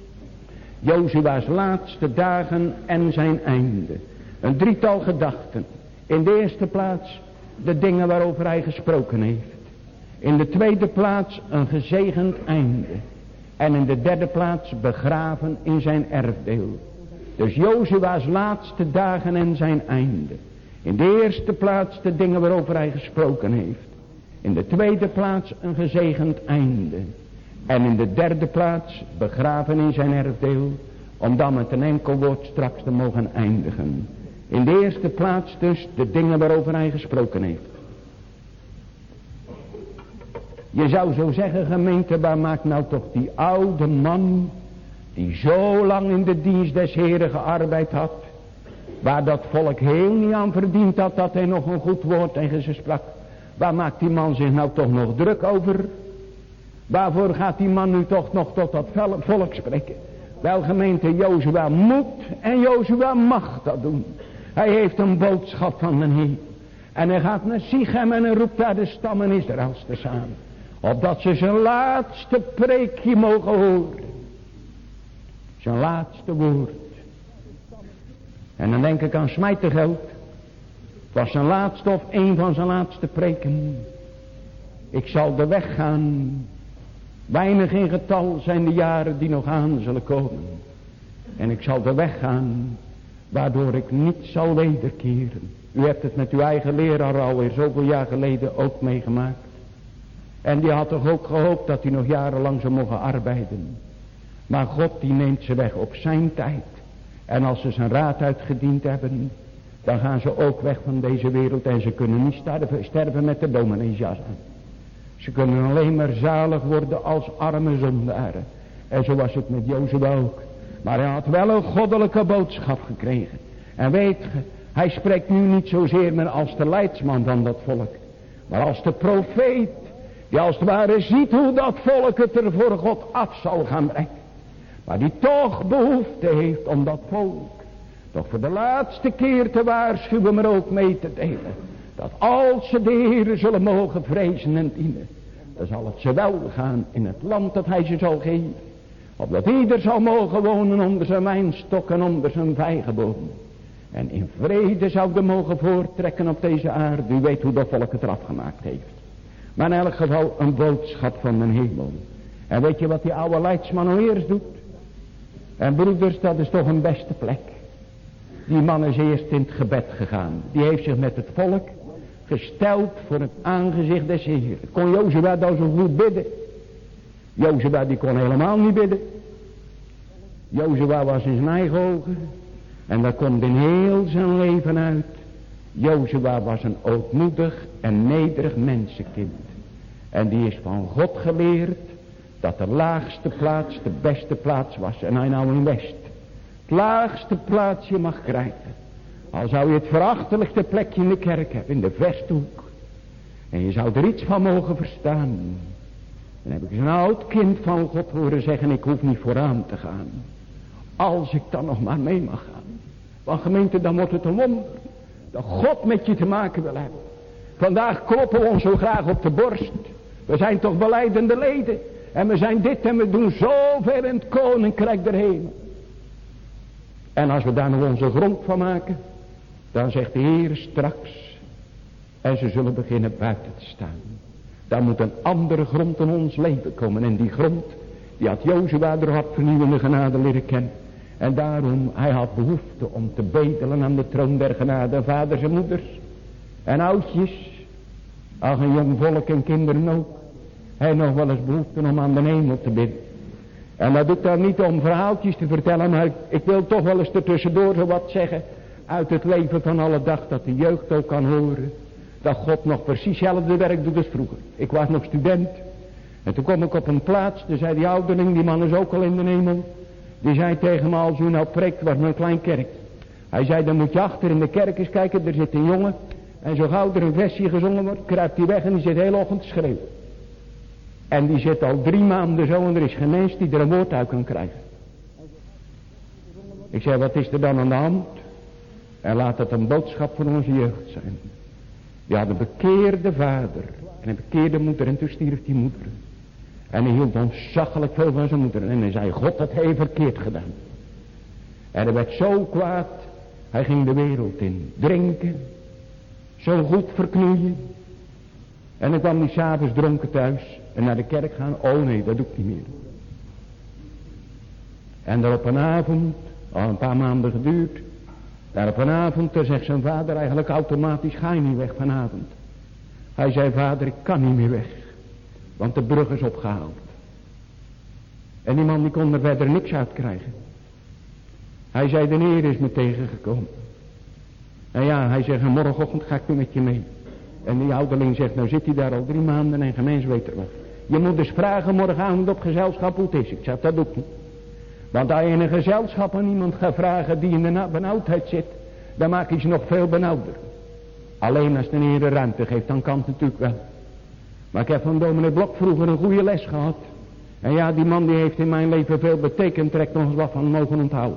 Jozua's laatste dagen en zijn einde. Een drietal gedachten. In de eerste plaats de dingen waarover hij gesproken heeft. In de tweede plaats een gezegend einde. En in de derde plaats begraven in zijn erfdeel. Dus Jozua's laatste dagen en zijn einde. In de eerste plaats de dingen waarover hij gesproken heeft. In de tweede plaats een gezegend einde. En in de derde plaats begraven in zijn erfdeel. Om dan met een enkel woord straks te mogen eindigen. In de eerste plaats dus de dingen waarover hij gesproken heeft. Je zou zo zeggen, gemeente, waar maakt nou toch die oude man, die zo lang in de dienst des Heren gearbeid had, waar dat volk heel niet aan verdiend had dat hij nog een goed woord tegen ze sprak, waar maakt die man zich nou toch nog druk over? Waarvoor gaat die man nu toch nog tot dat volk spreken? Wel, gemeente, Jozua moet en Jozua mag dat doen. Hij heeft een boodschap van de Heer. En hij gaat naar Sichem en hij roept daar de stammen Israëls te samen. Opdat ze zijn laatste preekje mogen horen. Zijn laatste woord. En dan denk ik aan Smijtergeld. Het was zijn laatste of een van zijn laatste preken. Ik zal de weg gaan. Weinig in getal zijn de jaren die nog aan zullen komen. En ik zal de weg gaan. Waardoor ik niet zal wederkeren. U hebt het met uw eigen leraar alweer zoveel jaar geleden ook meegemaakt. En die had toch ook gehoopt dat hij nog jarenlang zou mogen arbeiden. Maar God die neemt ze weg op zijn tijd. En als ze zijn raad uitgediend hebben, Dan gaan ze ook weg van deze wereld en ze kunnen niet sterven, sterven met de domineesjas aan. Ze kunnen alleen maar zalig worden als arme zondaren. En zo was het met Jozef ook. Maar hij had wel een goddelijke boodschap gekregen. En weet je, hij spreekt nu niet zozeer meer als de leidsman van dat volk. Maar als de profeet. Die als het ware ziet hoe dat volk het er voor God af zal gaan brengen. Maar die toch behoefte heeft om dat volk toch voor de laatste keer te waarschuwen, maar ook mee te delen. Dat als ze de Heer zullen mogen vrezen en dienen, dan zal het ze wel gaan in het land dat hij ze zal geven. Opdat ieder zal mogen wonen onder zijn wijnstok en onder zijn vijgenboom. En in vrede zouden mogen voortrekken op deze aarde. U weet hoe dat volk het eraf gemaakt heeft. Maar in elk geval een boodschap van de hemel. En weet je wat die oude leidsman nou eerst doet? En broeders, dat is toch een beste plek. Die man is eerst in het gebed gegaan. Die heeft zich met het volk gesteld voor het aangezicht des Heeren. Kon Jozua dan zo goed bidden? Jozua die kon helemaal niet bidden. Jozua was in zijn eigen ogen. En dat komt in heel zijn leven uit. Jozua was een ootmoedig en nederig mensenkind. En die is van God geleerd dat de laagste plaats de beste plaats was. En hij nou in West het laagste plaatsje mag krijgen. Al zou je het verachtelijkste plekje in de kerk hebben, in de Vesthoek. En je zou er iets van mogen verstaan. Dan heb ik eens een oud kind van God horen zeggen, ik hoef niet vooraan te gaan. Als ik dan nog maar mee mag gaan. Want gemeente, dan wordt het een wonder. Dat God met je te maken wil hebben. Vandaag kloppen we ons zo graag op de borst. We zijn toch belijdende leden. En we zijn dit en we doen zoveel in het koninkrijk der hemel. En als we daar nog onze grond van maken. Dan zegt de Heer straks. En ze zullen beginnen buiten te staan. Dan moet een andere grond in ons leven komen. En die grond, die had Jozua door had vernieuwende genade leren kennen. En daarom, hij had behoefte om te bedelen aan de troon der genade. Vaders en moeders. En oudjes. Ach, een jong volk en kinderen ook. Hij nog wel eens behoefte om aan de hemel te bidden. En dat doe ik dan niet om verhaaltjes te vertellen. Maar ik, ik wil toch wel eens ertussendoor zo wat zeggen. Uit het leven van alle dag. Dat de jeugd ook kan horen. Dat God nog precies hetzelfde werk doet als vroeger. Ik was nog student. En toen kom ik op een plaats. Toen zei die ouderling, die man is ook al in de hemel. Die zei tegen me, als u nou preekt, was een klein kerk. Hij zei, dan moet je achter in de kerk eens kijken. Er zit een jongen. En zo gauw er een versje gezongen wordt, kruipt hij weg en die zit de hele ochtend te schreeuwen. En die zit al drie maanden zo en er is geen mens die er een woord uit kan krijgen. Ik zei, wat is er dan aan de hand? En laat het een boodschap voor onze jeugd zijn. Die had een bekeerde vader en een bekeerde moeder en toen stierf die moeder. En hij hield ontzaglijk veel van zijn moeder. En hij zei, God, dat heeft verkeerd gedaan. En hij werd zo kwaad. Hij ging de wereld in. Drinken. Zo goed verknoeien. En dan kwam hij s'avonds dronken thuis. En naar de kerk gaan. Oh nee, dat doe ik niet meer. En daar op een avond. Al een paar maanden geduurd. Daar op een avond. Daar zegt zijn vader eigenlijk automatisch. Ga je niet weg vanavond. Hij zei, vader, ik kan niet meer weg. Want de brug is opgehaald. En die man die kon er verder niks uit krijgen. Hij zei, de Heer is me tegengekomen. En ja, hij zegt, morgenochtend ga ik weer met je mee. En die ouderling zegt, nou zit hij daar al drie maanden en geen mens weet er wat. Je moet dus vragen morgenavond op gezelschap hoe het is. Ik zeg, dat doe ik niet. Want als je in een gezelschap aan iemand gaat vragen die in de benauwdheid zit, dan maak je ze nog veel benauwder. Alleen als de Heer de ruimte geeft, dan kan het natuurlijk wel. Maar ik heb van dominee Blok vroeger een goede les gehad. En ja, die man die heeft in mijn leven veel betekend, trekt nog eens wat van mogen onthouden.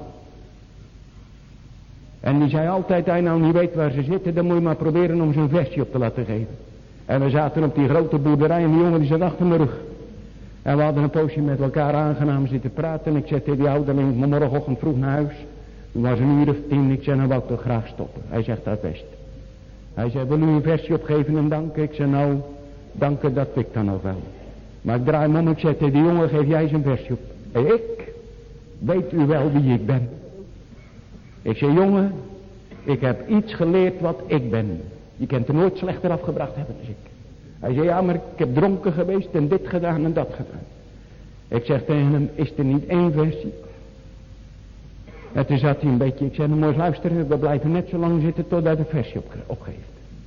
En die zei altijd, hij nou niet weet waar ze zitten, dan moet je maar proberen om ze een versje op te laten geven. En we zaten op die grote boerderij en die jongen die zat achter mijn rug. En we hadden een poosje met elkaar aangenaam zitten praten. En ik zei tegen die ouderling, morgenochtend vroeg naar huis. Toen was een uur of tien, ik zei, nou wou ik toch graag stoppen. Hij zegt, dat best. Hij zei, wil u een versje opgeven en danken? Ik zei, nou, danken dat ik dan nog wel. Maar ik draai me om, ik zei tegen die jongen, geef jij eens een versje op. En ik, weet u wel wie ik ben? Ik zei, jongen, ik heb iets geleerd wat ik ben. Je kunt er nooit slechter afgebracht hebben als ik. Hij zei, ja, maar ik heb dronken geweest en dit gedaan en dat gedaan. Ik zeg tegen hem, is er niet één versie En toen zat hij een beetje, ik zei, nou moest luisteren, we blijven net zo lang zitten totdat de versje op, opgeeft.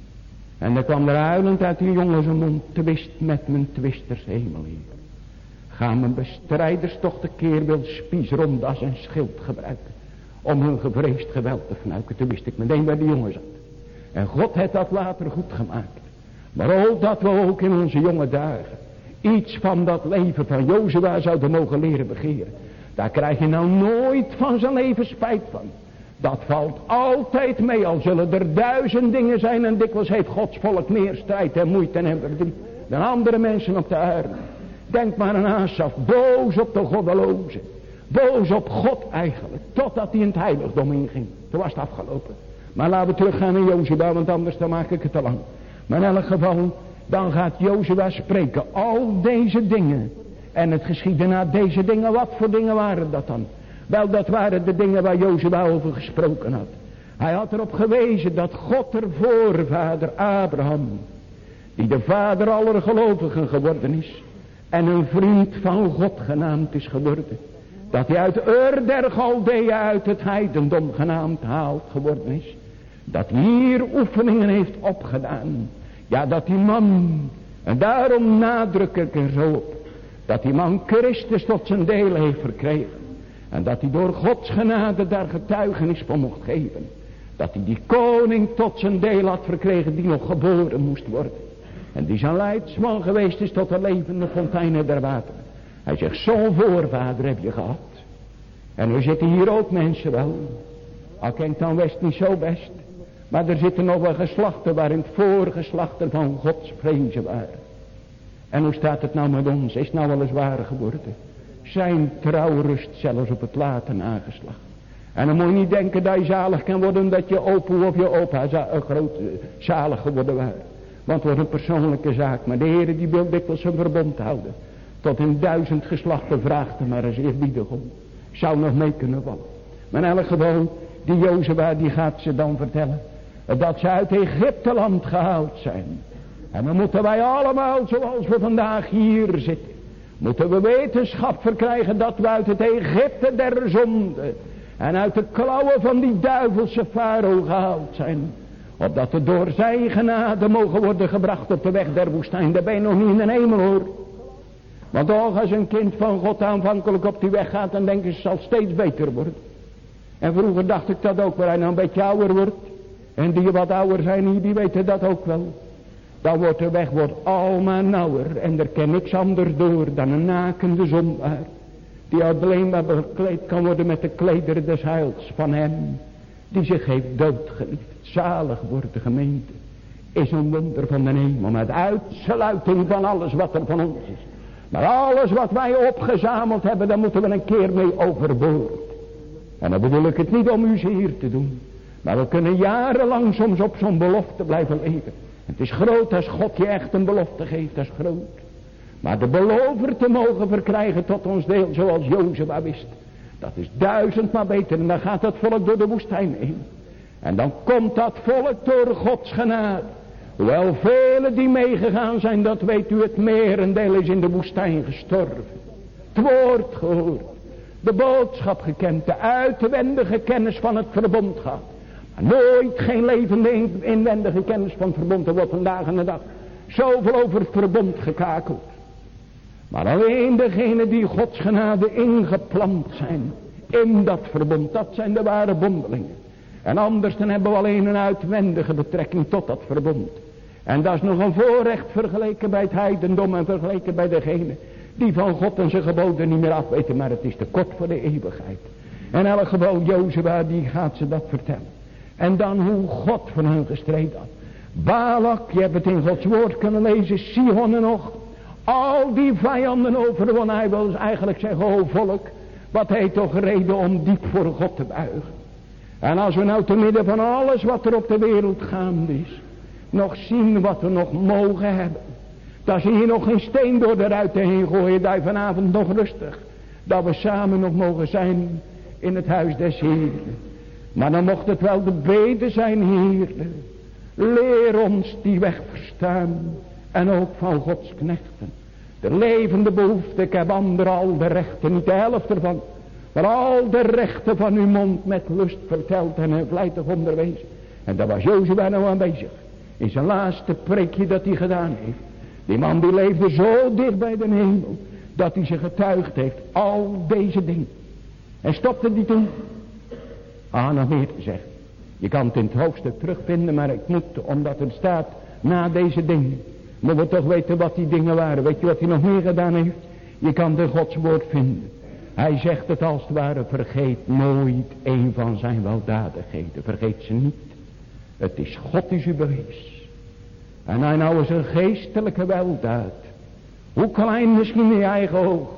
En dan kwam er huilend uit die jongen zijn mond, twist met mijn twisters hemel hier. Gaan mijn bestrijders toch de keer wil spies rond als een schild gebruiken. Om hun gevreesd geweld te fnuiken. Toen wist ik meteen waar die jongen zat. En God heeft dat later goed gemaakt. Maar ook dat we ook in onze jonge dagen iets van dat leven van Jozua zouden mogen leren begeren. Daar krijg je nou nooit van zijn leven spijt van. Dat valt altijd mee, al zullen er duizend dingen zijn en dikwijls heeft Gods volk meer strijd en moeite en verdriet dan andere mensen op de aarde. Denk maar aan Asaf, boos op de goddeloze, boos op God eigenlijk, totdat hij in het heiligdom inging. Toen was het afgelopen. Maar laten we teruggaan naar Jozua, want anders dan maak ik het te lang. Maar in elk geval, dan gaat Jozua spreken al deze dingen. En het geschiedde na deze dingen, wat voor dingen waren dat dan? Wel, dat waren de dingen waar Jozua over gesproken had. Hij had erop gewezen dat God er voorvader Abraham, die de vader aller gelovigen geworden is, en een vriend van God genaamd is geworden. Dat hij uit Ur der Galdeeën uit het heidendom genaamd haald geworden is. Dat hij hier oefeningen heeft opgedaan. Ja, dat die man, en daarom nadruk ik er zo op, dat die man Christus tot zijn deel heeft verkregen. En dat hij door Gods genade daar getuigenis van mocht geven. Dat hij die koning tot zijn deel had verkregen die nog geboren moest worden. En die zijn leidsman geweest is tot de levende fonteinen der wateren. Hij zegt, zo'n voorvader heb je gehad. En er zitten hier ook mensen wel. Al kent dan West niet zo best. Maar er zitten nog wel geslachten waarin het voorgeslachten van Gods vrezen waren. En hoe staat het nou met ons? Is het nou wel eens waar geworden? Zijn trouw rust zelfs op het late nageslacht. En dan moet je niet denken dat je zalig kan worden omdat je opa of je opa een groot zalig geworden waren. Want het wordt een persoonlijke zaak. Maar de Heer die wil dikwijls een verbond houden. Tot in duizend geslachten vraagt hem maar eens eerbiedig om. Zou nog mee kunnen vallen. Maar in elk geval, die Jozua die gaat ze dan vertellen. Dat ze uit Egypte land gehaald zijn. En dan moeten wij allemaal zoals we vandaag hier zitten. Moeten we wetenschap verkrijgen dat we uit het Egypte der zonde. En uit de klauwen van die duivelse farao gehaald zijn. Opdat we door zijn genade mogen worden gebracht op de weg der woestijn. Daar ben je nog niet in de hemel hoor. Want toch als een kind van God aanvankelijk op die weg gaat. Dan denk je het zal steeds beter worden. En vroeger dacht ik dat ook. Waar hij nou een beetje ouder wordt. En die wat ouder zijn hier die weten dat ook wel. Dan wordt de weg wordt almaar nauwer. En er kan niks anders door dan een nakende zondaar. Die alleen maar bekleed kan worden met de klederen des heils van hem. Die zich heeft doodgeliefd. Zalig wordt de gemeente. Is een wonder van de hemel. Met uitsluiting van alles wat er van ons is. Maar alles wat wij opgezameld hebben. Daar moeten we een keer mee overboord. En dan bedoel ik het niet om u zeer te doen. Maar we kunnen jarenlang soms op zo'n belofte blijven leven. Het is groot als God je echt een belofte geeft. Dat is groot. Maar de belover te mogen verkrijgen tot ons deel zoals Jozua wist. Dat is duizendmaal beter. En dan gaat dat volk door de woestijn heen. En dan komt dat volk door Gods genade. Hoewel velen die meegegaan zijn, dat weet u, het merendeel is in de woestijn gestorven. Het woord gehoord. De boodschap gekend. De uitwendige kennis van het verbond gehad. Maar nooit geen levende inwendige kennis van het verbond. Er wordt vandaag en de dag zoveel over het verbond gekakeld. Maar alleen degenen die Gods genade ingeplant zijn. In dat verbond. Dat zijn de ware bondelingen. En anders dan hebben we alleen een uitwendige betrekking tot dat verbond. En dat is nog een voorrecht vergeleken bij het heidendom. En vergeleken bij degene die van God en zijn geboden niet meer afweten. Maar het is te kort voor de eeuwigheid. En in elk geval Jozua die gaat ze dat vertellen. En dan hoe God van hen gestreden had. Balak, je hebt het in Gods woord kunnen lezen. Sihon en nog. Al die vijanden overwonnen. Hij wil dus eigenlijk zeggen, o volk. Wat heeft toch reden om diep voor God te buigen. En als we nou te midden van alles wat er op de wereld gaande is. Nog zien wat we nog mogen hebben. Dat ze hier nog geen steen door de ruiten heen gooien. Dat je vanavond nog rustig. Dat we samen nog mogen zijn in het huis des Heeren. Maar dan mocht het wel de bede zijn, Heer. Leer ons die weg verstaan. En ook van Gods knechten. De levende behoefte, ik heb anderen al de rechten, niet de helft ervan. Van al de rechten van uw mond met lust verteld en vlijtig onderwezen. En daar was Jozua nou aanwezig. In zijn laatste preekje dat hij gedaan heeft. Die man die leefde zo dicht bij de hemel. Dat hij ze getuigd heeft. Al deze dingen. En stopte die toen. Ah, nog meer te zeggen. Je kan het in het hoofdstuk terugvinden. Maar ik moet, omdat het staat na deze dingen. Moeten we toch weten wat die dingen waren. Weet je wat hij nog meer gedaan heeft? Je kan de Gods woord vinden. Hij zegt het als het ware. Vergeet nooit een van zijn weldadigheden. Vergeet ze niet. Het is God die u bewees. En hij nou is een geestelijke weldaad. Hoe klein misschien in je eigen oog.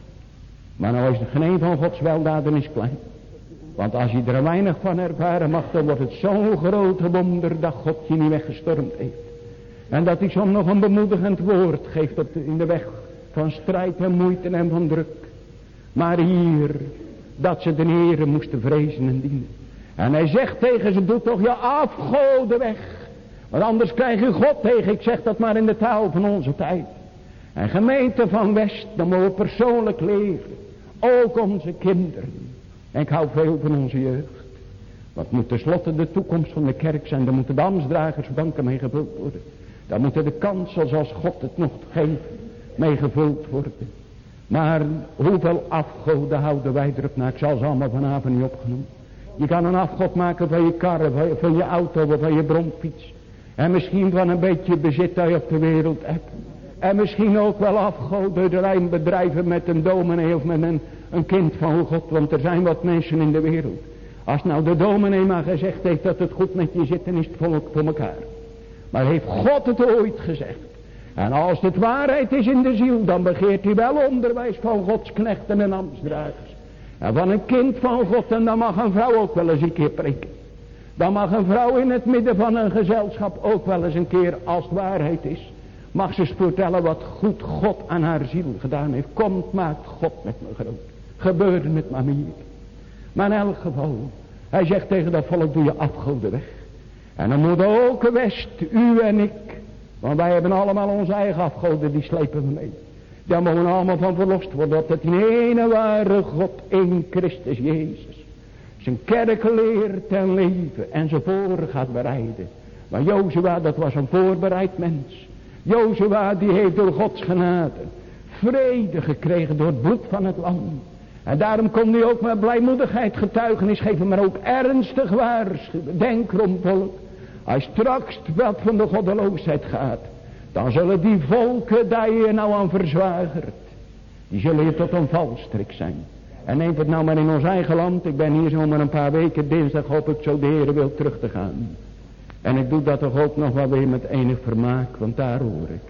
Maar nou is het geen een van Gods weldaden is klein. Want als je er weinig van ervaren mag, dan wordt het zo'n grote wonder dat God je niet weggestormd heeft. En dat hij soms nog een bemoedigend woord geeft op de, in de weg van strijd en moeite en van druk. Maar hier, dat ze de Heere moesten vrezen en dienen. En hij zegt tegen ze, doe toch je afgoden weg. Want anders krijg je God tegen. Ik zeg dat maar in de taal van onze tijd. En gemeente van West, dan moeten we persoonlijk leven. Ook onze kinderen. En ik hou veel van onze jeugd. Wat moet tenslotte de toekomst van de kerk zijn. Daar moeten de ambtsdragersbanken mee gevuld worden. Daar moeten de kansels als God het nog geeft mee gevuld worden. Maar hoeveel afgoden houden wij erop na? Ik zal ze allemaal vanavond niet opgenomen. Je kan een afgod maken van je karren, van je, van je auto of van je bromfiets. En misschien van een beetje bezit dat je op de wereld hebt. En misschien ook wel afgoderij bedrijven met een dominee of met een, een kind van God. Want er zijn wat mensen in de wereld. Als nou de dominee maar gezegd heeft dat het goed met je zit, dan is het volk voor elkaar. Maar heeft God het ooit gezegd? En als het waarheid is in de ziel, dan begeert hij wel onderwijs van Gods knechten en ambtsdragers. En van een kind van God, en dan mag een vrouw ook wel eens een keer preken. Dan mag een vrouw in het midden van een gezelschap ook wel eens een keer, als het waarheid is, mag ze vertellen wat goed God aan haar ziel gedaan heeft. Komt, maakt God met me groot. Gebeurde het maar meer. Maar in elk geval, hij zegt tegen dat volk, doe je afgoden weg. En dan moet ook West, u en ik, want wij hebben allemaal onze eigen afgoden, die slepen we mee. Daar mogen we allemaal van verlost worden, dat het in ene ware God in Christus Jezus zijn kerk leert en leven en ze voor gaat bereiden. Maar Jozua, dat was een voorbereid mens. Jozua, die heeft door Gods genade vrede gekregen door het bloed van het lam. En daarom kon hij ook met blijmoedigheid getuigenis geven, maar ook ernstig waarschuwen. Denk erom, volk, als straks wat van de goddeloosheid gaat, dan zullen die volken daar je nou aan verzwagert, die zullen hier tot een valstrik zijn. En neem het nou maar in ons eigen land. Ik ben hier zo maar een paar weken, dinsdag hoop ik zo de Heer wil terug te gaan. En ik doe dat toch ook nog wel weer met enig vermaak, want daar hoor ik.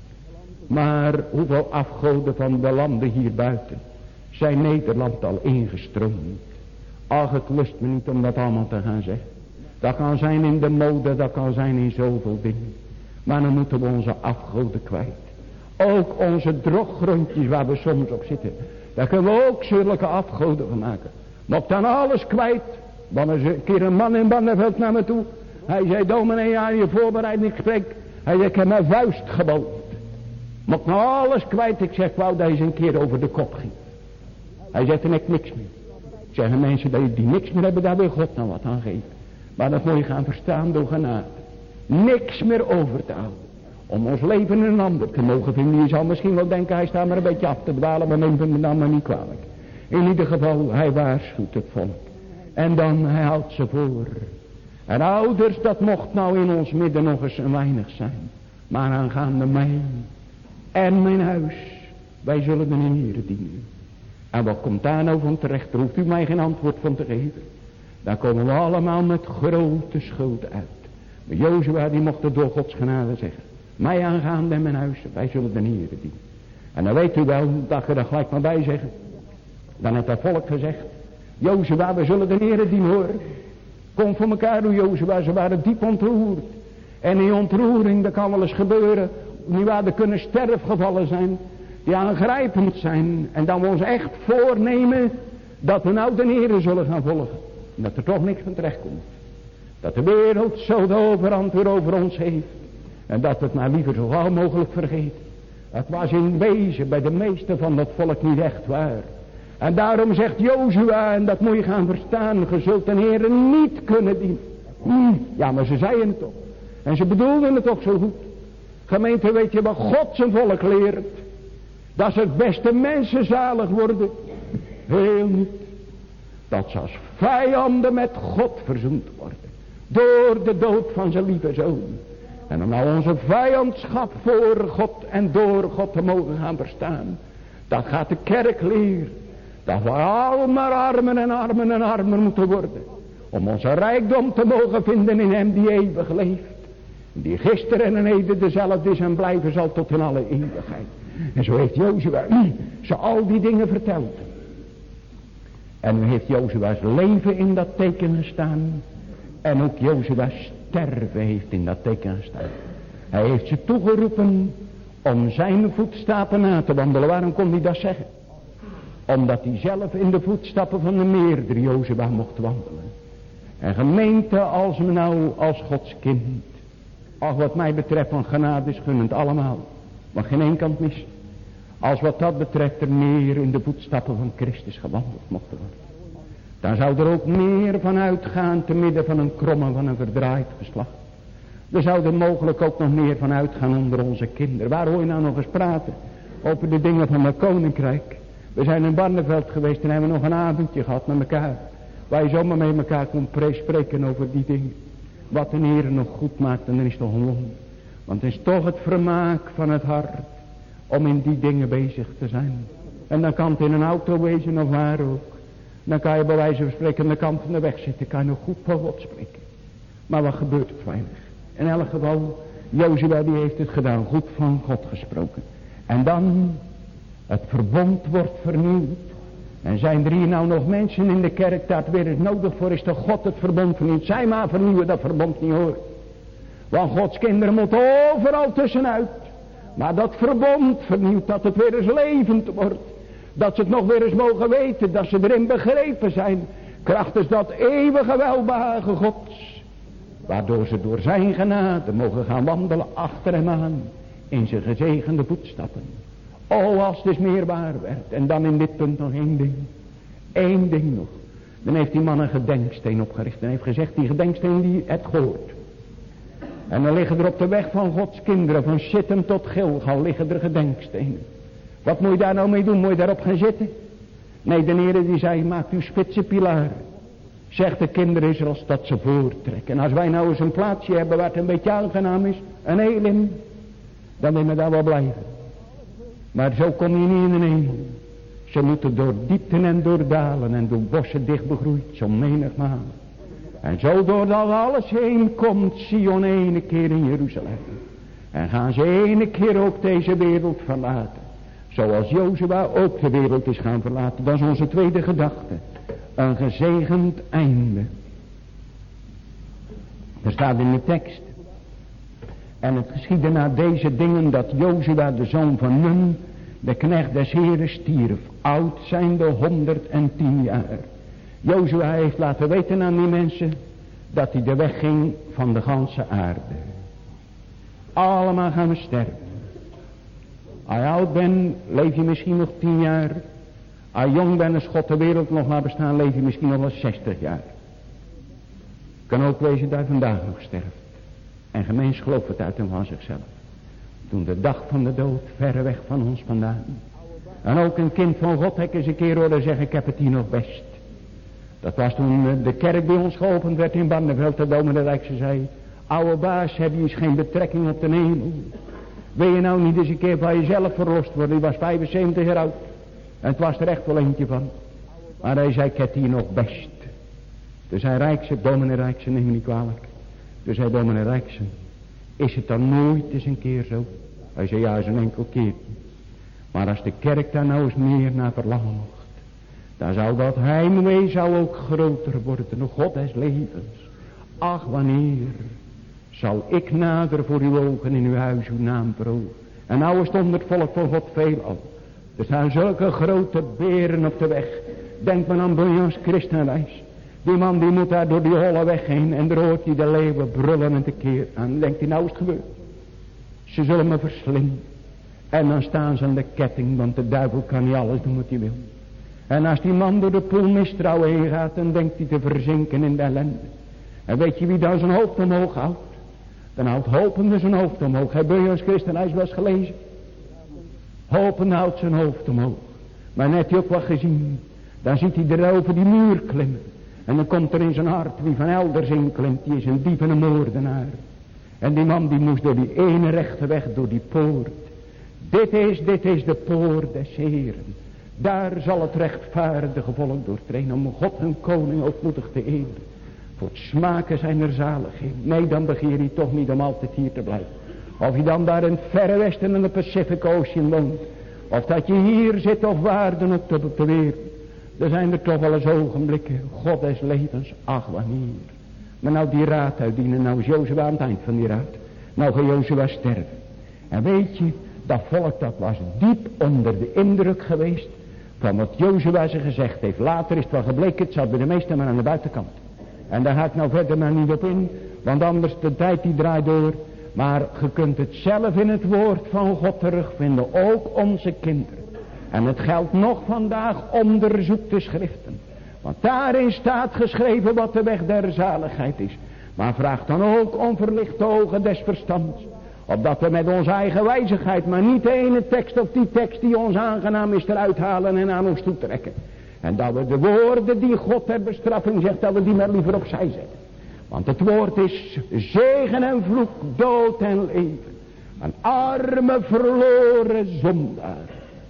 Maar hoeveel afgoden van de landen hier buiten zijn Nederland al ingestroomd. Ach, het lust me niet om dat allemaal te gaan zeggen. Dat kan zijn in de mode, dat kan zijn in zoveel dingen. Maar dan moeten we onze afgoden kwijt. Ook onze droggrondjes waar we soms op zitten. Daar kunnen we ook zulke afgoden van maken. Mocht dan alles kwijt. Want er is een keer een man in Barneveld naar me toe. Hij zei, dominee, ja, je voorbereidingsgesprek. Hij zei, ik heb mijn vuist gebood. Mocht nou alles kwijt. Ik zeg, wou dat je een keer over de kop ging. Hij zegt, en ik niks meer. Ik zeg, mensen die niks meer hebben, daar wil God nou wat aan geven. Maar dat moet je gaan verstaan door genade. Niks meer over te houden. Om ons leven in een ander te mogen vinden. Je zal misschien wel denken, hij staat maar een beetje af te dwalen. Maar neemt hem dan maar niet kwalijk. In ieder geval, hij waarschuwt het volk. En dan, hij houdt ze voor. En ouders, dat mocht nou in ons midden nog eens een weinig zijn. Maar aangaande mij en mijn huis, wij zullen de Heere dienen. En wat komt daar nou van terecht? Daar hoeft u mij geen antwoord van te geven. Daar komen we allemaal met grote schuld uit. Maar Jozua, die mocht het door Gods genade zeggen. Mij aangaande en mijn huis, wij zullen de Heere dienen. En dan weet u wel, dat je er gelijk maar bij zeggen. Dan heeft dat volk gezegd. Jozua, we zullen de Heere dienen, hoor. Kom voor elkaar doen, Jozua, ze waren diep ontroerd. En die ontroering, dat kan wel eens gebeuren. Nu waar er kunnen sterfgevallen zijn. Die aangrijpend zijn. En dan we ons echt voornemen dat we nou de Heere zullen gaan volgen. En dat er toch niks van terecht komt. Dat de wereld zo de overhand weer over ons heeft. En dat het maar liever zo gauw mogelijk vergeet. Het was in wezen bij de meeste van dat volk niet echt waar. En daarom zegt Jozua, en dat moet je gaan verstaan, ge zult de Heere niet kunnen dienen. Hmm, ja, maar ze zeiden het toch. En ze bedoelden het ook zo goed. Gemeente, weet je wat God zijn volk leert? Dat ze het beste mensen zalig worden. Heel niet. Dat ze als vijanden met God verzoend worden. Door de dood van zijn lieve zoon. En om nou onze vijandschap voor God en door God te mogen gaan verstaan. Dat gaat de kerk leren. Dat we allemaal armen en armen en armer moeten worden. Om onze rijkdom te mogen vinden in hem die eeuwig leeft. Die gisteren en heden dezelfde is en blijven zal tot in alle eeuwigheid. En zo heeft Jozua ze al die dingen verteld. En nu heeft Jozua's leven in dat teken gestaan. En ook Jozua's sterven heeft in dat teken gestaan. Hij heeft ze toegeroepen om zijn voetstappen na te wandelen. Waarom kon hij dat zeggen? Omdat hij zelf in de voetstappen van de meerdere Jozua mocht wandelen. En gemeente, als me nou als Gods kind. Ach, wat mij betreft van genade is gunnend allemaal. Maar geen één kant mis. Als wat dat betreft er meer in de voetstappen van Christus gewandeld mocht worden. Dan zou er ook meer van uitgaan te midden van een krom en van een verdraaid geslacht. Er zou er mogelijk ook nog meer van uitgaan onder onze kinderen. Waar hoor je nou nog eens praten? Over de dingen van het koninkrijk. We zijn in Barneveld geweest en hebben nog een avondje gehad met elkaar. Waar je zomaar met elkaar kon spreken over die dingen. Wat de Heer nog goed maakt, en dan is toch een wonder. Want het is toch het vermaak van het hart om in die dingen bezig te zijn. En dan kan het in een auto wezen of waar ook. Dan kan je bij wijze van spreken aan de kant van de weg zitten. Kan je nog goed van God spreken. Maar wat gebeurt het weinig. In elk geval, Jozua die heeft het gedaan. Goed van God gesproken. En dan, het verbond wordt vernieuwd. En zijn er hier nou nog mensen in de kerk dat weer eens nodig voor is dat God het verbond vernieuwt. Zij maar vernieuwen dat verbond niet hoor. Want Gods kinderen moeten overal tussenuit. Maar dat verbond vernieuwt, dat het weer eens levend wordt. Dat ze het nog weer eens mogen weten, dat ze erin begrepen zijn. Krachtens dat eeuwige welbehagen Gods. Waardoor ze door zijn genade mogen gaan wandelen achter hem aan. In zijn gezegende voetstappen. O, als het dus meer waar werd. En dan in dit punt nog één ding. Eén ding nog. Dan heeft die man een gedenksteen opgericht. En heeft gezegd, die gedenksteen die het gehoord. En dan liggen er op de weg van Gods kinderen. Van Shittim tot Gilgal liggen er gedenkstenen. Wat moet je daar nou mee doen? Moet je daarop gaan zitten? Nee, de Heer die zei, maak uw spitse pilaar. Zegt de kinderen Israëls dat ze voortrekken. En als wij nou eens een plaatsje hebben waar het een beetje aangenaam is. Een elim. Dan willen we daar wel blijven. Maar zo kom je niet in de hemel. Ze moeten door diepten en door dalen en door bossen dicht begroeid. Zo menigmaal. En zo door dat alles heen komt Sion ene keer in Jeruzalem. En gaan ze ene keer ook deze wereld verlaten. Zoals Jozua ook de wereld is gaan verlaten. Dat is onze tweede gedachte. Een gezegend einde. Er staat in de tekst. En het geschiedde na deze dingen dat Jozua de zoon van Nun, de knecht des Heeren, stierf. Oud zijnde honderd en tien jaar. Jozua heeft laten weten aan die mensen dat hij de weg ging van de ganse aarde. Allemaal gaan we sterven. Als je oud bent, leef je misschien nog tien jaar. Als je jong bent en schot de wereld nog laat bestaan, leef je misschien nog wel zestig jaar. Kan ook wezen dat je vandaag nog sterft. En gemeen gelooft het uit en van zichzelf. Toen de dag van de dood verre weg van ons vandaan. En ook een kind van God heb ik eens een keer horen zeggen, ik heb het hier nog best. Dat was toen de kerk bij ons geopend werd in Barneveld. De dominee Rijkse zei, oude baas, heb je eens geen betrekking op de hemel? Wil je nou niet eens een keer van jezelf verlost worden? Die was vijfenzeventig jaar oud. En het was er echt wel eentje van. Maar hij zei, ik heb hier nog best. Dus hij Rijkse, dominee Rijkse, neem me niet kwalijk. Dus hij dominee Rijkse, is het dan nooit eens een keer zo? Hij zei, ja, eens een enkel keer. Maar als de kerk daar nou eens meer naar verlangen mocht, dan zou dat heimwee zou ook groter worden. O God des levens. Ach, wanneer zal ik nader voor uw ogen in uw huis uw naam verhogen. En nou stond het volk van God veelal. Er staan zulke grote beren op de weg. Denk maar aan Bunjans Christenreis. Die man die moet daar door die holle weg heen. En daar hoort hij de leeuwen brullen en tekeer aan. Denkt hij, nou is het gebeurd. Ze zullen me verslinden. En dan staan ze aan de ketting. Want de duivel kan niet alles doen wat hij wil. En als die man door de poel mistrouwen heen gaat, dan denkt hij te verzinken in de ellende. En weet je wie dan zijn hoofd omhoog houdt? Dan houdt hopende zijn hoofd omhoog. Heb je als christen huis wel eens gelezen? Hopende houdt zijn hoofd omhoog. Maar net hij ook wat gezien. Dan ziet hij er over die muur klimmen. En dan komt er in zijn hart wie van elders in klimt. Die is een diep en een moordenaar. En die man die moest door die ene rechte weg, door die poort. Dit is, dit is de poort des Heeren. Daar zal het rechtvaardige volk doortreden om God hun koning ootmoedig te eren. Voor het smaken zijn er zaligheden. Nee, dan begeer je toch niet om altijd hier te blijven. Of je dan daar in het verre westen in de Pacific Ocean woont. Of dat je hier zit of waar dan ook op de wereld. Er zijn er toch wel eens ogenblikken. God des levens, ach wanneer. Maar nou die raad uitdienen. Nou is Jozua aan het eind van die raad. Nou gaat Jozua sterven. En weet je, dat volk dat was diep onder de indruk geweest van wat Jozua ze gezegd heeft. Later is het wel gebleken, het zat bij de meesten maar aan de buitenkant. En daar ga ik nou verder maar niet op in, want anders de tijd die draait door. Maar je kunt het zelf in het woord van God terugvinden, ook onze kinderen. En het geldt nog vandaag, onderzoek de schriften. Want daarin staat geschreven wat de weg der zaligheid is. Maar vraag dan ook om verlichte ogen des verstands. Opdat we met onze eigen wijzigheid, maar niet de ene tekst of die tekst die ons aangenaam is eruit halen en aan ons toe trekken. En dat we de woorden die God ter bestraffing zegt, dat we die maar liever opzij zetten. Want het woord is zegen en vloek, dood en leven. Een arme verloren zondaar.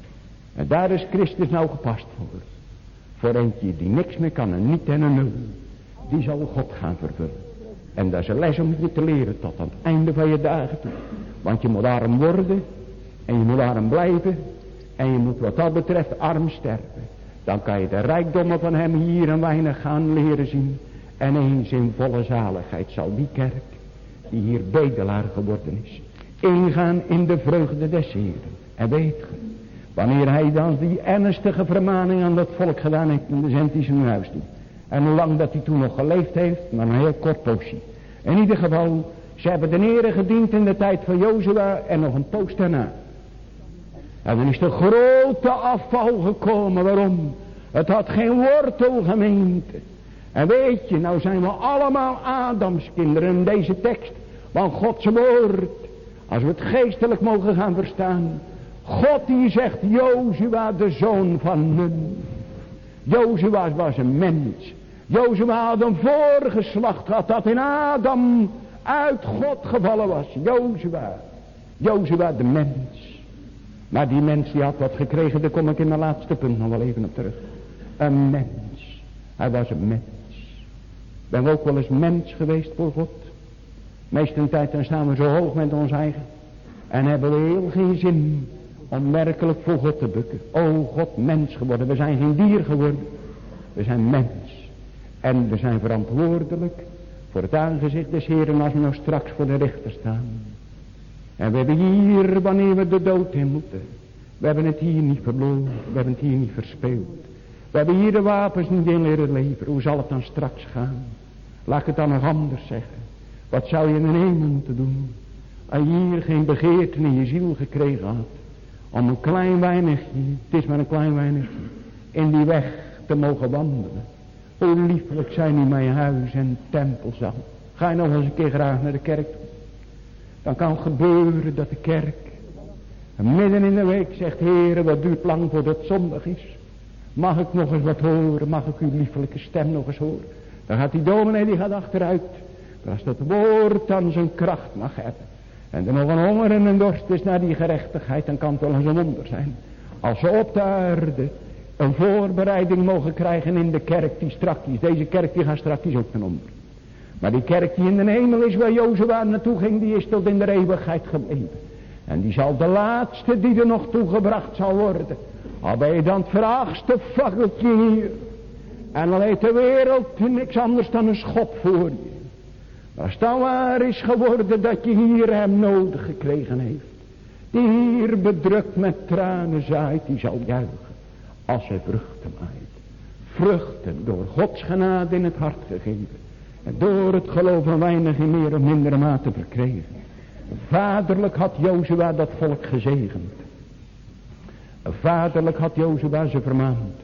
En daar is Christus nou gepast voor. Voor eentje die niks meer kan, een niet en een nul. Die zal God gaan vervullen. En dat is een les om je te leren tot aan het einde van je dagen toe. Want je moet arm worden. En je moet arm blijven. En je moet wat dat betreft arm sterven. Dan kan je de rijkdommen van hem hier en weinig gaan leren zien. En eens in volle zaligheid zal die kerk, die hier bedelaar geworden is, ingaan in de vreugde des Heeren. En weet je, wanneer hij dan die ernstige vermaning aan dat volk gedaan heeft, dan zendt hij ze naar huis toe. En hoe lang dat hij toen nog geleefd heeft, maar een heel kort poosje. In ieder geval, ze hebben de Heere gediend in de tijd van Jozua en nog een poos daarna. En dan is de grote afval gekomen. Waarom? Het had geen wortel, gemeente. En weet je, nou zijn we allemaal Adamskinderen in deze tekst. Want Gods woord, als we het geestelijk mogen gaan verstaan. God die zegt, Jozua de zoon van Nun. Jozua was een mens. Jozua had een voorgeslacht gehad dat in Adam uit God gevallen was. Jozua. Jozua de mens. Maar die mens die had wat gekregen, daar kom ik in mijn laatste punt nog wel even op terug. Een mens. Hij was een mens. Ben we ook wel eens mens geweest voor God? Meestal tijd dan staan we zo hoog met ons eigen. En hebben we heel geen zin om werkelijk voor God te bukken. O God, mens geworden. We zijn geen dier geworden. We zijn mens. En we zijn verantwoordelijk voor het aangezicht des Heeren als we nog straks voor de rechter staan. En we hebben hier, wanneer we de dood in moeten. We hebben het hier niet verloren. We hebben het hier niet verspeeld. We hebben hier de wapens niet in leren leveren. Hoe zal het dan straks gaan? Laat ik het dan nog anders zeggen. Wat zou je in de hemel moeten doen? Als je hier geen begeerte in je ziel gekregen had. Om een klein weinigje, het is maar een klein weinigje, in die weg te mogen wandelen. Hoe liefelijk zijn die mijn huis en tempel zal. Ga je nog eens een keer graag naar de kerk toe. Dan kan het gebeuren dat de kerk midden in de week zegt, Heere, wat duurt lang voordat het zondag is. Mag ik nog eens wat horen? Mag ik uw liefelijke stem nog eens horen? Dan gaat die dominee, die gaat achteruit. Maar als dat woord dan zijn kracht mag hebben. En er nog een honger en een dorst is naar die gerechtigheid. Dan kan het wel eens een wonder zijn. Als ze op de aarde een voorbereiding mogen krijgen in de kerk die strak is. Deze kerk die gaat strak is ook ten onder. Maar die kerk die in de hemel is waar Jozua naartoe ging. Die is tot in de eeuwigheid gebleven. En die zal de laatste die er nog toegebracht zal worden. Al ben je dan het vraagste fakkeltje hier. En dan heeft de wereld niks anders dan een schop voor je. Maar als het dan waar is geworden dat je hier hem nodig gekregen heeft. Die hier bedrukt met tranen zaait, die zal juichen. Als hij vruchten maait. Vruchten door Gods genade in het hart gegeven. En door het geloof een weinig in meer of mindere mate verkregen. Vaderlijk had Jozua dat volk gezegend. Vaderlijk had Jozua ze vermaand.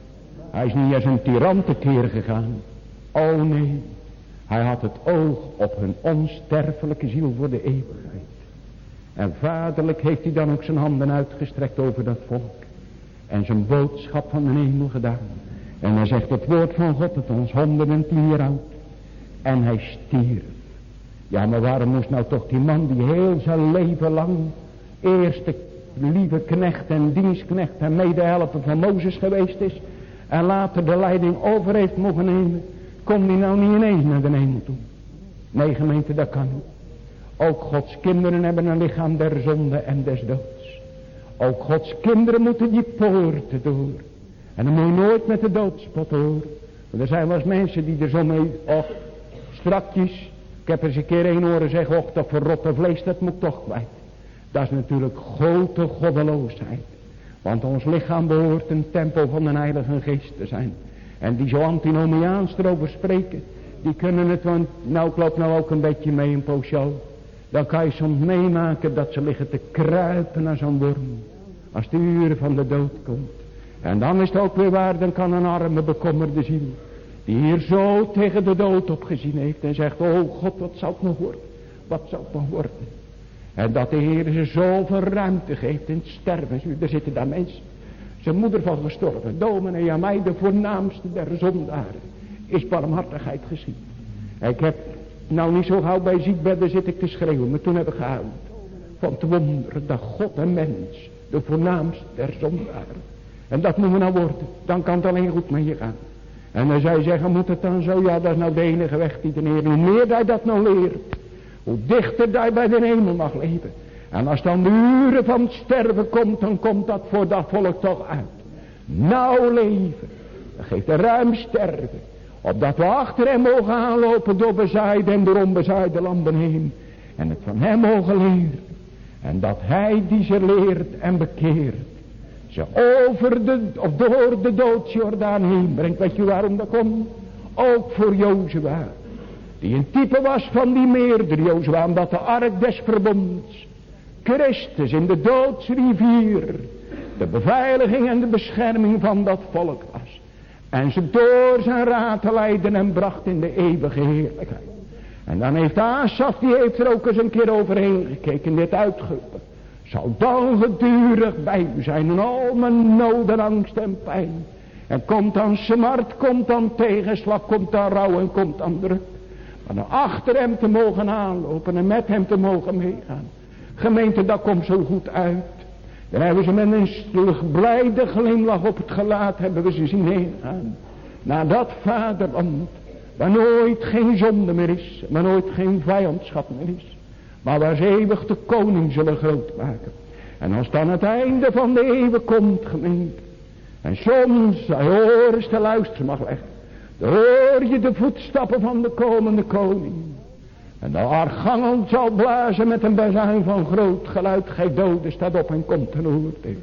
Hij is niet als een tiran tekeer gegaan. Oh nee. Hij had het oog op hun onsterfelijke ziel voor de eeuwigheid. En vaderlijk heeft hij dan ook zijn handen uitgestrekt over dat volk. En zijn boodschap van de hemel gedaan. En hij zegt het woord van God het ons honderdentien jaar oud. En hij stierf. Ja, maar waarom moest nou toch die man die heel zijn leven lang eerste lieve knecht en dienstknecht en medehelper van Mozes geweest is. En later de leiding over heeft mogen nemen. Komt die nou niet ineens naar de hemel toe? Nee gemeente, dat kan niet. Ook Gods kinderen hebben een lichaam der zonde en des doods. Ook Gods kinderen moeten die poorten door. En dan moet je nooit met de doodspot horen. Want er zijn wel eens mensen die er zo mee, och, strakjes. Ik heb eens een keer een horen zeggen, och, dat verrotte vlees, dat moet toch kwijt. Dat is natuurlijk grote goddeloosheid. Want ons lichaam behoort een tempel van de Heilige Geest te zijn. En die zo antinomiaans erover spreken, die kunnen het, want nou ik loop nou ook een beetje mee een poosje. Dan kan je soms meemaken dat ze liggen te kruipen naar zo'n worm. Als de uren van de dood komt. En dan is het ook weer waar, dan kan een arme bekommerde ziel, die hier zo tegen de dood opgezien heeft en zegt, oh God, wat zou het nog worden? Wat zou het nog worden? En dat de Heer ze zoveel ruimte geeft in het sterven. Er zitten daar mensen, zijn moeder van gestorven, dominee aan mij, de voornaamste der zondaren, is barmhartigheid geschied. Ik heb nou niet zo gauw bij ziekbedden zit ik te schreeuwen, maar toen heb ik gehuild. Van het wonder dat God en mens, de voornaamste der zondaren. En dat moet we nou worden, dan kan het alleen goed met je gaan. En dan zou je zeggen, moet het dan zo? Ja, dat is nou de enige weg die de Heer, hoe meer dat je dat nou leert, hoe dichter dat je bij de hemel mag leven. En als dan de uren van het sterven komt, dan komt dat voor dat volk toch uit. Nou leven, dat geeft een ruim sterven. Opdat we achter hem mogen aanlopen door bezaaide en door onbezaaide landen heen. En het van hem mogen leren. En dat hij die ze leert en bekeert, ze over de, of door de doodsjordaan heen brengt. Weet je waarom dat komt? Ook voor Jozua. Die een type was van die meerdere Jozua. Omdat de ark des verbonds, Christus in de doodsrivier, de beveiliging en de bescherming van dat volk was. En ze door zijn raad te leiden en bracht in de eeuwige heerlijkheid. En dan heeft Asaf, die heeft er ook eens een keer overheen gekeken, dit uitgeroepen. Zal dan gedurig bij u zijn in al mijn nood en angst en pijn. En komt dan smart, komt dan tegenslag, komt dan rouw en komt dan druk. Maar dan achter hem te mogen aanlopen en met hem te mogen meegaan. Gemeente, dat komt zo goed uit. Dan hebben ze met een blijde glimlach op het gelaat, hebben we ze zien heen gaan. Naar dat vaderland, waar nooit geen zonde meer is, waar nooit geen vijandschap meer is. Maar waar ze eeuwig de koning zullen groot maken. En als dan het einde van de eeuwen komt, gemeente. En soms, hij hoor eens te luisteren mag leggen. Dan hoor je de voetstappen van de komende koning. En de archangel zal blazen met een bazuin van groot geluid. Gij dode staat op en komt een oordeel.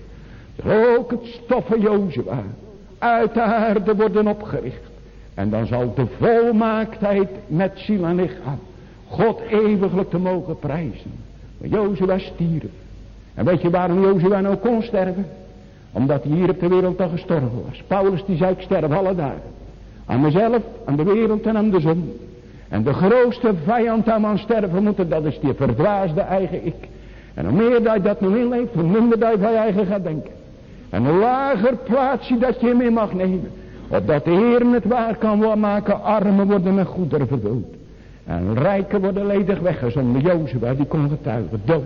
Ook het stof van Jozua uit de aarde worden opgericht. En dan zal de volmaaktheid met ziel en lichaam God eeuwiglijk te mogen prijzen. Maar Jozua stierf. En weet je waarom Jozua nou kon sterven? Omdat hij hier op de wereld al gestorven was. Paulus die zei, ik sterf alle dagen. Aan mezelf, aan de wereld en aan de zon. En de grootste vijand aan man sterven moeten, dat is die verdwaasde eigen ik. En hoe meer dat je dat nog inleeft, hoe minder dat je van je eigen gaat denken. En hoe lager plaatsje dat je hem in mag nemen. Opdat de Heer het waar kan maken, armen worden met goederen vervuld. En rijken worden ledig weggezonden. Jozua die kon getuigen, dood.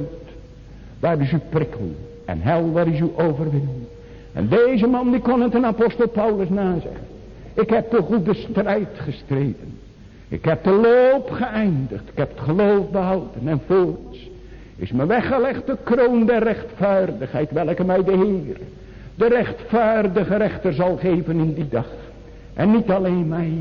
Waar is uw prikkel? En hel, waar is uw overwinning? En deze man die kon het een apostel Paulus nazeggen. Ik heb de goede strijd gestreden. Ik heb de loop geëindigd. Ik heb het geloof behouden. En voorts is me weggelegd de kroon der rechtvaardigheid. Welke mij de Heer, de rechtvaardige rechter, zal geven in die dag. En niet alleen mij.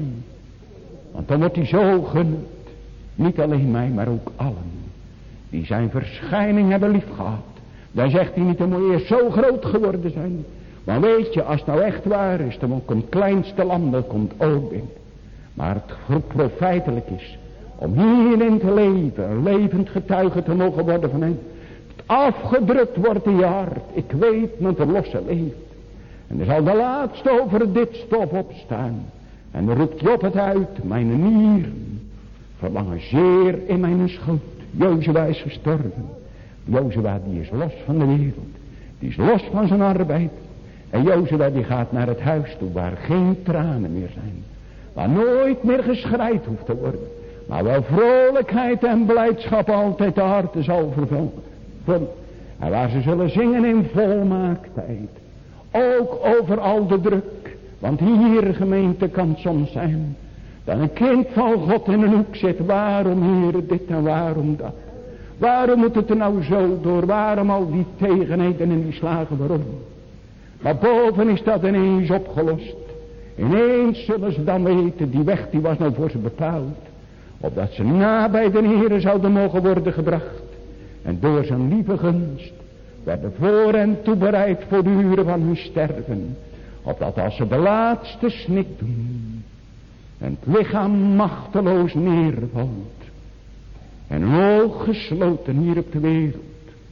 Want dan wordt hij zo genut. Niet alleen mij, maar ook allen. Die zijn verschijning hebben lief gehad. Dan zegt hij niet, dan moet je eerst zo groot geworden zijn. Maar weet je, als het nou echt waar is, dan komt het kleinste lam, dat komt ook in. Maar het profijtelijk is om hierin te leven, een levend getuige te mogen worden van hem. Het afgedrukt wordt in je hart. Ik weet dat er losse leeft. En er zal de laatste over dit stof opstaan. En dan roept Job het uit. Mijn nieren verlangen zeer in mijn schoot. Jozua is gestorven. Jozua die is los van de wereld. Die is los van zijn arbeid. En Jozua die gaat naar het huis toe waar geen tranen meer zijn. Waar nooit meer geschreid hoeft te worden. Maar wel vrolijkheid en blijdschap altijd de harten zal vervullen. En waar ze zullen zingen in volmaaktheid. Ook over al de druk. Want hier gemeente kan soms zijn. Dat een kind van God in een hoek zit. Waarom Heere dit en waarom dat. Waarom moet het er nou zo door? Waarom al die tegenheden en die slagen? Waarom? Maar boven is dat ineens opgelost. Ineens zullen ze dan weten. Die weg die was nou voor ze bepaald. Opdat ze nabij de Heere zouden mogen worden gebracht. En door zijn lieve gunst werden voor en toebereid voor de uren van hun sterven. Opdat als ze de laatste snik doen. En het lichaam machteloos neervalt. En een oog gesloten hier op de wereld.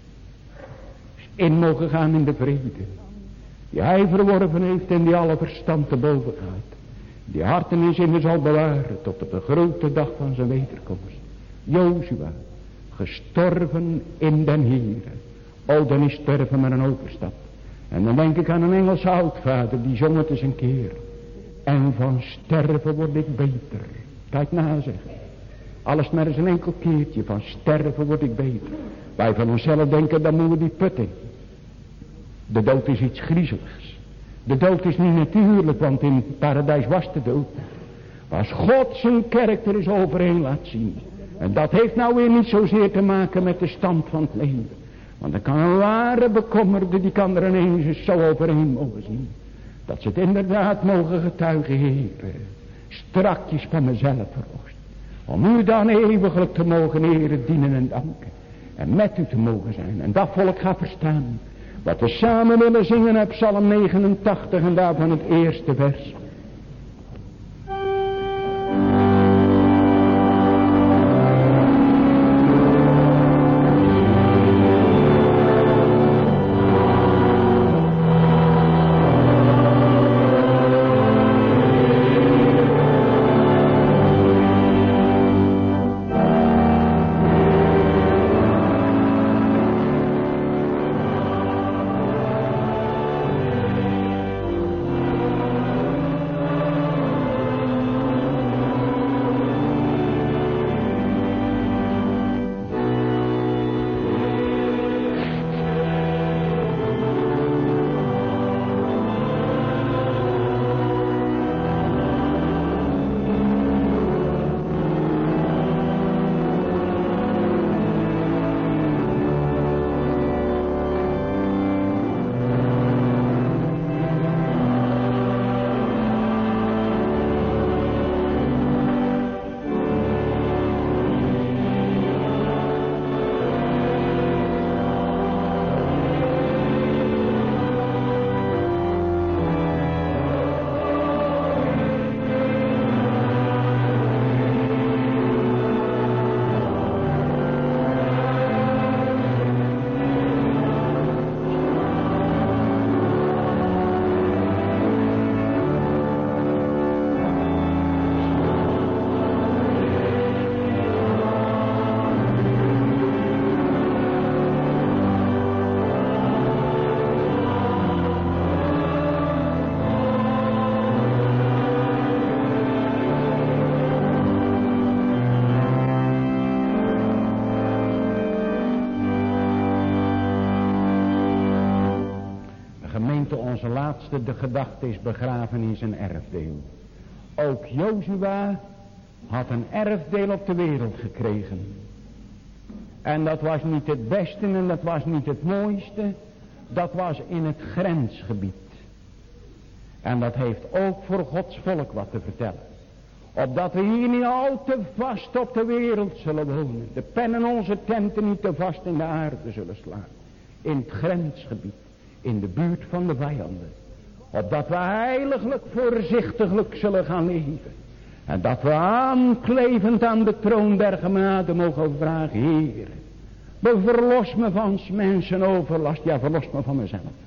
Is in mogen gaan in de vrede. Die hij verworven heeft en die alle verstand te boven gaat. Die harten in zinnen zal bewaren tot op de grote dag van zijn wederkomst. Jozua, gestorven in den Heere. O, dan is sterven maar een overstap. En dan denk ik aan een Engelse oudvader, die zong het eens een keer. En van sterven word ik beter. Kijk na zeg. Alles maar eens een enkel keertje, van sterven word ik beter. Wij van onszelf denken, dan moeten we die putten. De dood is iets griezeligs. De dood is niet natuurlijk, want in het paradijs was de dood. Maar als God zijn kerk er eens overheen laat zien. En dat heeft nou weer niet zozeer te maken met de stand van het leven. Want dan kan een ware bekommerde, die kan er ineens eens zo overheen mogen zien. Dat ze het inderdaad mogen getuigen, Heer. Strakjes van mezelf verlost. Om u dan eeuwiglijk te mogen eren, dienen en danken. En met u te mogen zijn. En dat volk gaat verstaan. Wat we samen willen zingen uit Psalm negenentachtig en daarvan het eerste vers. Onze laatste, de gedachte is begraven in zijn erfdeel. Ook Jozua had een erfdeel op de wereld gekregen. En dat was niet het beste en dat was niet het mooiste. Dat was in het grensgebied. En dat heeft ook voor Gods volk wat te vertellen. Opdat we hier niet al te vast op de wereld zullen wonen. De pennen onze tenten niet te vast in de aarde zullen slaan. In het grensgebied. In de buurt van de vijanden. Opdat we heiliglijk voorzichtiglijk zullen gaan leven. En dat we aanklevend aan de troon der genade mogen vragen. Heer, verlos me van mensen overlast. Ja, verlos me van mezelf.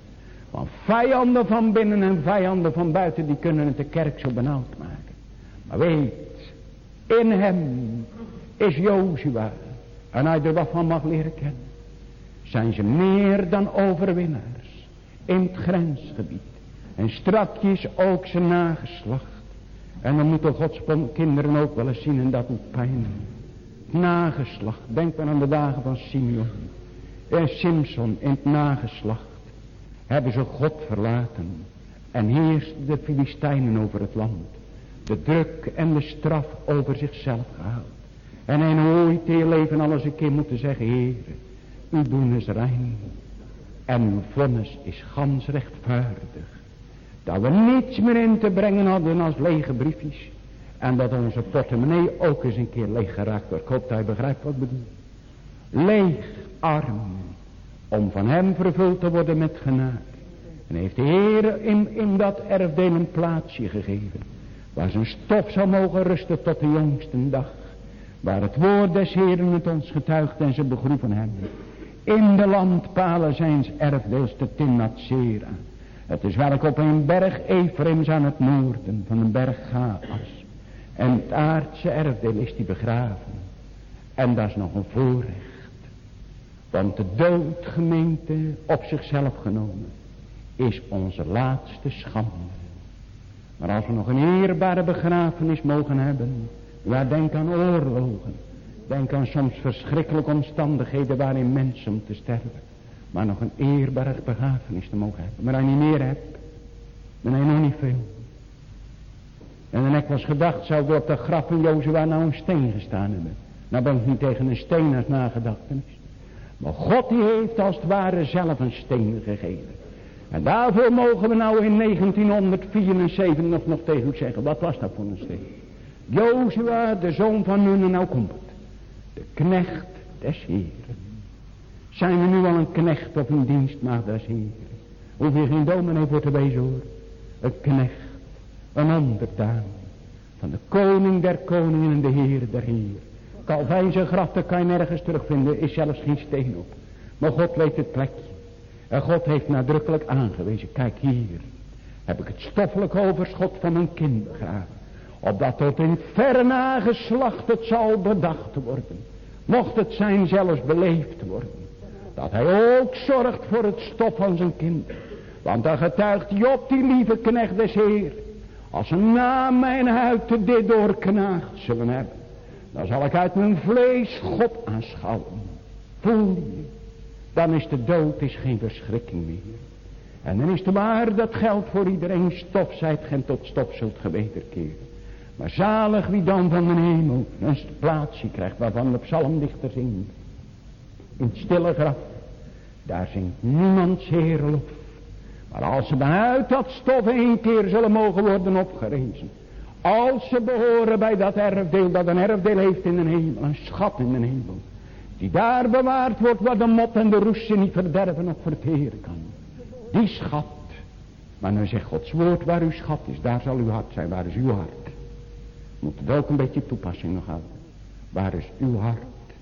Want vijanden van binnen en vijanden van buiten, die kunnen het de kerk zo benauwd maken. Maar weet, in hem is Jozua. En als je er wat van mag leren kennen, zijn ze meer dan overwinnaars in het grensgebied. En strakjes ook zijn nageslacht. En dan moeten Gods kinderen ook wel eens zien, en dat doet pijn. Nageslacht, denk maar aan de dagen van Simeon en Simson. In het nageslacht hebben ze God verlaten en heersten de Filistijnen over het land. De druk en de straf over zichzelf gehaald. En hij ooit in je leven al eens een keer moeten zeggen: Heer, uw doen is rein en uw vonnis is gans rechtvaardig. Dat we niets meer in te brengen hadden als lege briefjes. En dat onze portemonnee ook eens een keer leeg geraakt wordt. Ik hoop dat je begrijpt wat ik bedoel. Leeg, arm. Om van hem vervuld te worden met genade. En heeft de Heer in, in dat erfdeel een plaatsje gegeven. Waar zijn stof zou mogen rusten tot de jongste dag. Waar het woord des Heeren het ons getuigt en ze begroeven hebben. In de landpalen zijns erfdeels te Timnath-Sera. Het is werk op een berg Efraims aan het noorden van een berg Gaas. En het aardse erfdeel is die begraven. En dat is nog een voorrecht. Want de dood, gemeente, op zichzelf genomen, is onze laatste schande. Maar als we nog een eerbare begrafenis mogen hebben, waar denk aan oorlogen. Denk aan soms verschrikkelijke omstandigheden waarin mensen om te sterven. Maar nog een eerbare begrafenis te mogen hebben. Maar als je niet meer hebt, dan heb je nog niet veel. En dan heb ik wel eens gedacht, zou er op dat graf van Jozua nou een steen gestaan hebben. Nou ben ik niet tegen een steen als nagedachtenis. Maar God die heeft als het ware zelf een steen gegeven. En daarvoor mogen we nou in negentienhonderdvierenzeventig nog, nog tegen u zeggen, wat was dat voor een steen? Jozua, de zoon van Nun, en nou komt het. De knecht des Heeren. Zijn we nu al een knecht of een dienstmaagd des Heeren? Hoef je geen dominee voor te wezen hoor. Een knecht. Een onderdaan van de koning der koningen en de Heer der Heer. Calvijn zijn graf, dat kan je nergens terugvinden, is zelfs geen steen op. Maar God weet het plekje. En God heeft nadrukkelijk aangewezen, kijk hier, heb ik het stoffelijk overschot van mijn kind begraven. Opdat tot in het verre nageslacht het zal bedacht worden. Mocht het zijn zelfs beleefd worden. Dat hij ook zorgt voor het stof van zijn kind. Want dan getuigt Job, die lieve knecht des Heer. Als ze na mijn huid dit doorknaagd zullen hebben, dan zal ik uit mijn vlees God aanschouwen. Voel je? Dan is de dood is geen verschrikking meer. En dan is de waar dat geldt voor iedereen. Stof zijt gen tot stof zult ge wederkeren. Maar zalig wie dan van de hemel een plaatsje krijgt waarvan de psalmdichter zingt. In het stille graf, daar zingt niemand zeer lof. Maar als ze dan uit dat stof één keer zullen mogen worden opgerezen. Als ze behoren bij dat erfdeel dat een erfdeel heeft in de hemel. Een schat in de hemel. Die daar bewaard wordt waar de mot en de roes ze niet verderven of verteren kan. Die schat. Maar dan zegt Gods woord waar uw schat is. Daar zal uw hart zijn. Waar is uw hart? Moet het ook een beetje toepassing nog houden. Waar is uw hart?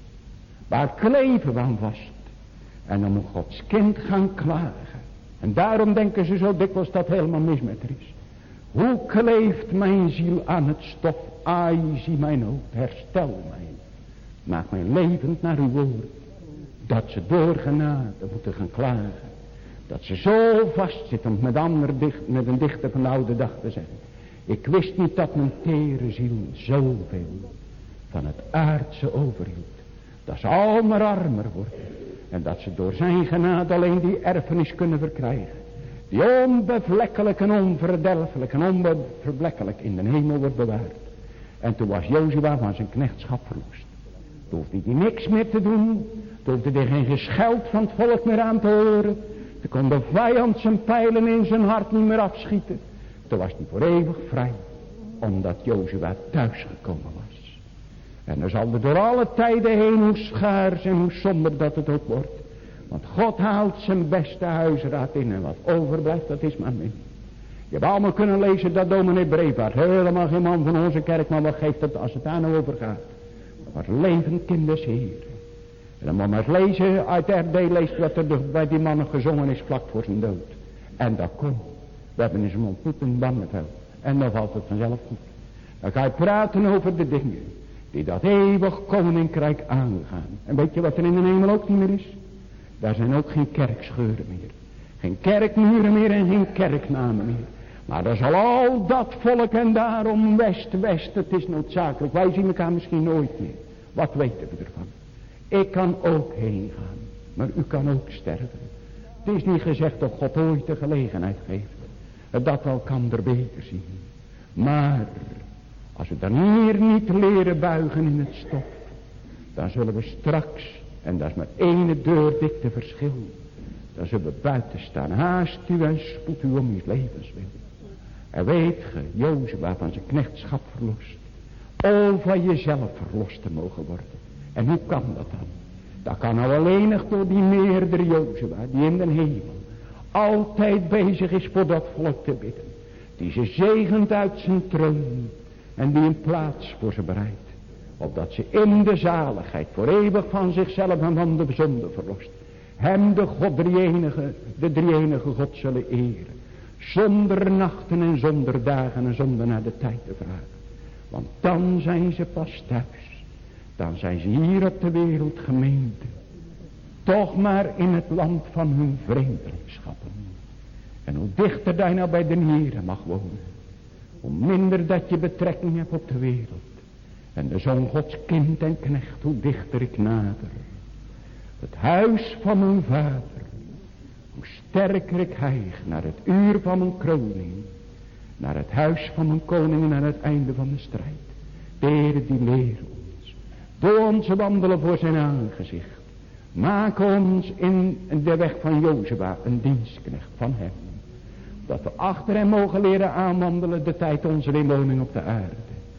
Waar kleven we aan vast? En dan moet Gods kind gaan klagen. En daarom denken ze zo dikwijls dat helemaal mis met er is. Hoe kleeft mijn ziel aan het stof? Ai, zie mijn nood, herstel mij. Maak mij levend naar uw woord. Dat ze door genade moeten gaan klagen. Dat ze zo vast zitten, om met, ander dicht, met een dichter van de oude dag te zeggen. Ik wist niet dat mijn tere ziel zoveel van het aardse overhield. Dat ze al maar armer worden. En dat ze door zijn genade alleen die erfenis kunnen verkrijgen. Die onbevlekkelijk en onverdelfelijk en onbevlekkelijk in de hemel wordt bewaard. En toen was Jozua van zijn knechtschap verlost. Toen hoefde hij niks meer te doen. Toen hoefde hij geen gescheld van het volk meer aan te horen. Toen kon de vijand zijn pijlen in zijn hart niet meer afschieten. Toen was hij voor eeuwig vrij. Omdat Jozua thuisgekomen was. En dan zal er door alle tijden heen, hoe schaars en hoe somber dat het ook wordt. Want God haalt zijn beste huisraad in. En wat overblijft, dat is maar min. Je hebt allemaal kunnen lezen dat dominee Brevaart, helemaal geen man van onze kerk, maar wat geeft het als het daar nou over gaat. Wat levend kind des Heeren. En dan moet maar eens lezen, uit R D leest wat er bij die mannen gezongen is vlak voor zijn dood. En dat komt. We hebben eens hem ontmoet in Barneveld. En dan valt het vanzelf goed. Dan ga je praten over de dingen die dat eeuwig koninkrijk aangaan. En weet je wat er in de hemel ook niet meer is? Daar zijn ook geen kerkscheuren meer. Geen kerkmuren meer en geen kerknamen meer. Maar er zal al dat volk en daarom west, west, het is noodzakelijk. Wij zien elkaar misschien nooit meer. Wat weten we ervan? Ik kan ook heen gaan. Maar u kan ook sterven. Het is niet gezegd dat God ooit de gelegenheid geeft. Dat we elkaar beter zien. Maar als we dan hier niet leren buigen in het stof. Dan zullen we straks, en dat is maar ene deurdikte verschil. Dan zullen we buiten staan. Haast u en spoed u om uw levenswil. En weet ge, Jozua van zijn knechtschap verlost. O, van jezelf verlost te mogen worden. En hoe kan dat dan? Dat kan nou alleen nog door die meerdere Jozua die in de hemel altijd bezig is voor dat volk te bidden. Die ze zegent uit zijn troon en die een plaats voor ze bereidt. Opdat ze in de zaligheid voor eeuwig van zichzelf en van de zonde verlost. Hem de God drieënige, de drieënige God zullen eren. Zonder nachten en zonder dagen en zonder naar de tijd te vragen. Want dan zijn ze pas thuis. Dan zijn ze hier op de wereld gemeente. Toch maar in het land van hun vreemdelingschappen. En hoe dichter jij nou bij de Heere mag wonen. Hoe minder dat je betrekking hebt op de wereld. En de Zoon Gods kind en knecht, hoe dichter ik nader. Het huis van mijn vader. Hoe sterker ik hijg naar het uur van mijn kroning. Naar het huis van mijn koning en naar het einde van de strijd. De Heere die leert ons. Door ons wandelen voor zijn aangezicht. Maak ons in de weg van Jozua een dienstknecht van hem. Dat we achter hem mogen leren aanwandelen de tijd onze inwoning op de aarde.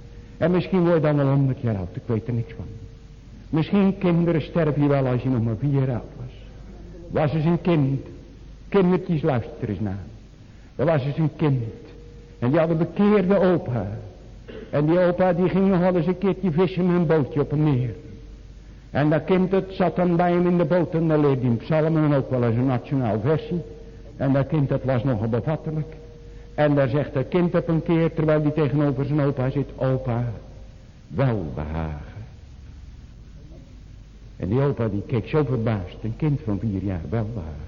En misschien word je dan wel honderd jaar oud, ik weet er niks van. Misschien kinderen sterven je wel als je nog maar vier jaar oud was. Was eens een kind. Kindertjes, luister eens naar. Er was eens een kind. En die had een bekeerde opa. En die opa die ging nog wel eens een keertje vissen met een bootje op een meer. En dat kind het zat dan bij hem in de boot en dan leerde hij psalmen en ook wel eens een nationaal versie. En dat kind dat was nogal bevattelijk. En daar zegt dat kind op een keer terwijl hij tegenover zijn opa zit. Opa, welbehagen. En die opa die keek zo verbaasd. Een kind van vier jaar, welbehagen.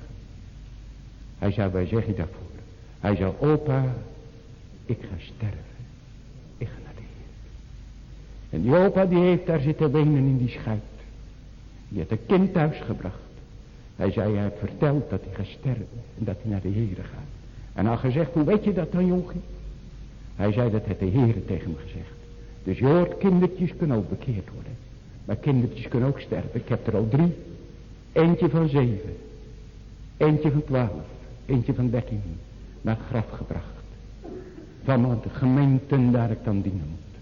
Hij zei, waar zeg je dat voor? Hij zei, opa, ik ga sterven. Ik ga naar de Heer. En die opa die heeft daar zitten wenen in die schuit. Die heeft een kind thuis gebracht. Hij zei, hij heeft verteld dat hij gaat sterven. En dat hij naar de Heer gaat. En hij gezegd, hoe weet je dat dan, jonkie? Hij zei, dat heeft de Heer tegen hem gezegd. Dus je hoort, kindertjes kunnen ook bekeerd worden. Maar kindertjes kunnen ook sterven. Ik heb er al drie. Eentje van zeven. Eentje van twaalf. Eentje van dertien. Naar het graf gebracht. Van de gemeenten daar ik dan dienen moet.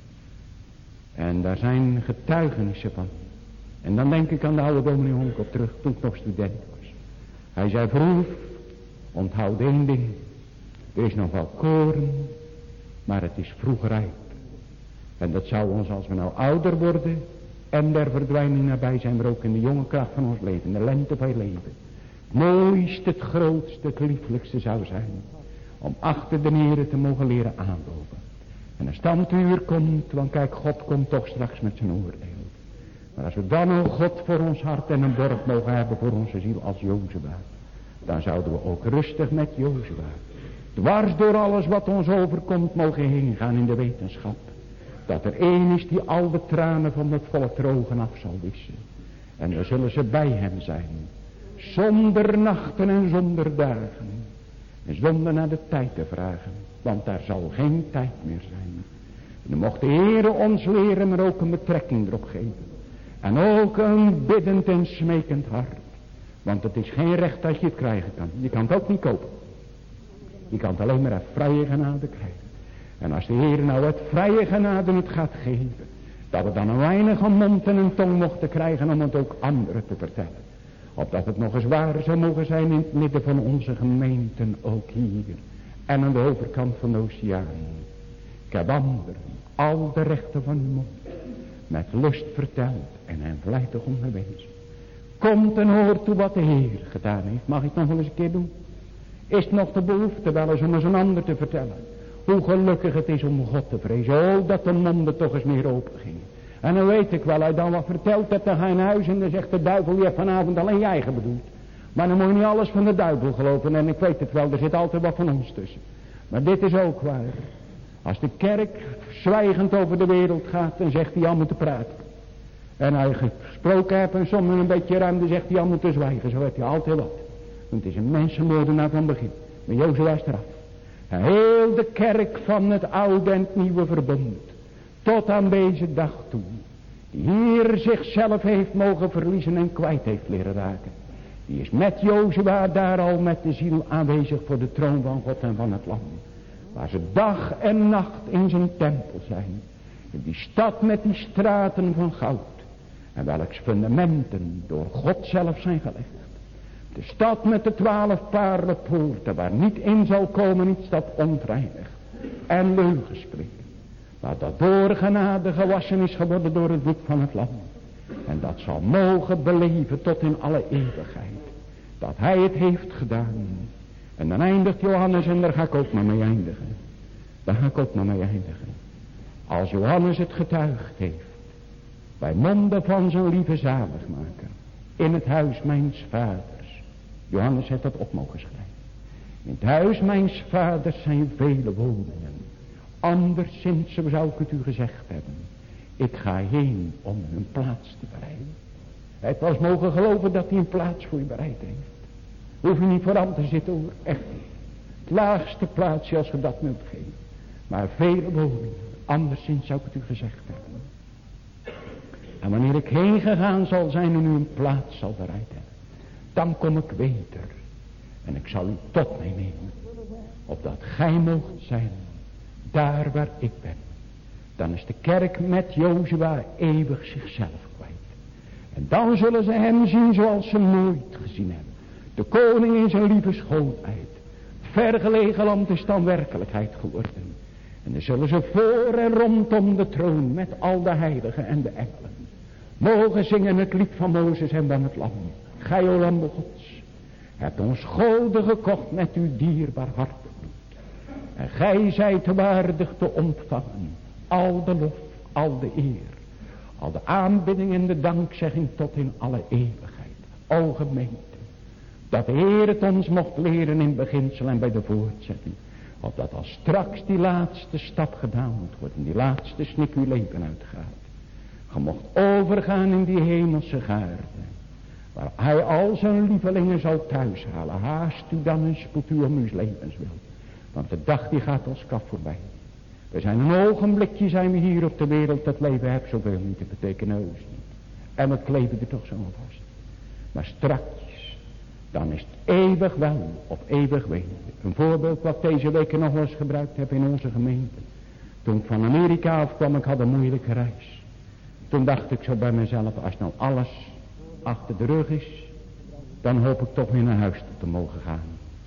En daar zijn getuigenissen van. En dan denk ik aan de oude dominee Honk terug toen ik nog student was. Hij zei, vroeg, onthoud één ding. Er is nog wel koren, maar het is vroeg rijp. En dat zou ons als we nou ouder worden en der verdwijning nabij zijn, maar ook in de jonge kracht van ons leven, de lente van je leven. Het mooiste, het grootste, het lieflijkste zou zijn om achter de Heere te mogen leren aanlopen. En als dan het uur komt, want kijk, God komt toch straks met zijn oordeel. Maar als we dan ook God voor ons hart en een borg mogen hebben voor onze ziel als Jozua, dan zouden we ook rustig met Jozua, dwars door alles wat ons overkomt, mogen heen gaan in de wetenschap. Dat er één is die al de tranen van het volk er ogen af zal wissen. En dan zullen ze bij hem zijn. Zonder nachten en zonder dagen. En zonder naar de tijd te vragen. Want daar zal geen tijd meer zijn. En dan mocht de Heere ons leren, maar ook een betrekking erop geven. En ook een biddend en smekend hart. Want het is geen recht dat je het krijgen kan. Je kan het ook niet kopen. Je kan het alleen maar uit vrije genade krijgen. En als de Heer nou het vrije genade niet gaat geven. Dat we dan een weinig een mond en een tong mochten krijgen om het ook anderen te vertellen. Opdat het nog eens waar zou mogen zijn in het midden van onze gemeenten ook hier. En aan de overkant van de oceaan. Ik heb anderen al de rechten van uw mond met lust verteld en hen vlijtig onderwezen. Komt en hoort toe wat de Heer gedaan heeft. Mag ik nog wel eens een keer doen? Is het nog de behoefte wel eens om eens een ander te vertellen hoe gelukkig het is om God te vrezen. Oh, dat de monden toch eens meer open gingen. En dan weet ik wel, hij dan wat vertelt dat, dan ga je naar huis en dan zegt de duivel, je hebt vanavond alleen je eigen bedoeld. Maar dan moet je niet alles van de duivel geloven. En ik weet het wel, er zit altijd wat van ons tussen. Maar dit is ook waar. Als de kerk zwijgend over de wereld gaat, dan zegt hij al moeten praten. En hij gesproken heeft en sommigen een beetje ruim, dan zegt hij al moeten zwijgen. Zo heeft hij altijd wat. Want het is een mensenmoordenaar van begin. Maar Jozua is eraf. En heel de kerk van het oude en het nieuwe verbond. Tot aan deze dag toe. Die hier zichzelf heeft mogen verliezen en kwijt heeft leren raken. Die is met Jozua daar al met de ziel aanwezig voor de troon van God en van het land. Waar ze dag en nacht in zijn tempel zijn. In die stad met die straten van goud. En welks fundamenten door God zelf zijn gelegd. De stad met de twaalf paardenpoorten waar niet in zal komen iets dat ontreinigt en leugen spreekt. Maar dat door genade gewassen is geworden door het bloed van het lam. En dat zal mogen beleven tot in alle eeuwigheid. Dat hij het heeft gedaan. En dan eindigt Johannes en daar ga ik ook maar mee eindigen. Daar ga ik ook maar mee eindigen. Als Johannes het getuigd heeft. Bij monden van zijn lieve zaligmaker. In het huis mijns vaders. Johannes heeft dat op mogen schrijven. In het huis mijns vaders zijn vele woningen. Anderszins zou ik het u gezegd hebben. Ik ga heen om een plaats te bereiden. Hij heeft wel eens mogen geloven dat hij een plaats voor je bereid heeft. Hoef je niet vooraan te zitten hoor. Echt niet. Het laagste plaatsje als je dat wilt geven. Maar vele woningen. Anderszins zou ik het u gezegd hebben. En wanneer ik heen gegaan zal zijn en u een plaats zal bereid hebben. Dan kom ik weder. En ik zal u tot mij nemen. Opdat gij moogt zijn. Daar waar ik ben. Dan is de kerk met Jozua eeuwig zichzelf kwijt. En dan zullen ze hem zien zoals ze nooit gezien hebben. De koning in zijn lieve schoonheid. Vergelegen land is dan werkelijkheid geworden. En dan zullen ze voor en rondom de troon met al de heiligen en de engelen. Mogen zingen het lied van Mozes en van het lam. Gij o lam Gods. Hebt ons goden gekocht met uw dierbaar hart. En gij zijt waardig te ontvangen. Al de lof, al de eer. Al de aanbidding en de dankzegging tot in alle eeuwigheid. O gemeente. Dat de Heer het ons mocht leren in beginsel en bij de voortzetting. Opdat als straks die laatste stap gedaan moet worden. Die laatste snik uw leven uitgaat. Je mocht overgaan in die hemelse gaarde. Waar hij al zijn lievelingen zal thuishalen. Haast u dan en spoed u om uw levens wil. Want de dag die gaat als kaf voorbij. We zijn een ogenblikje zijn we hier op de wereld. Dat leven heeft zoveel niet te betekenen. Heus niet. En het leven er toch zo vast. Maar strakjes. Dan is het eeuwig wel of eeuwig weten. Een voorbeeld wat deze weken nog wel eens gebruikt heb in onze gemeente. Toen ik van Amerika afkwam, ik had een moeilijke reis. Toen dacht ik zo bij mezelf, als nou alles achter de rug is, dan hoop ik toch weer naar huis toe te mogen gaan.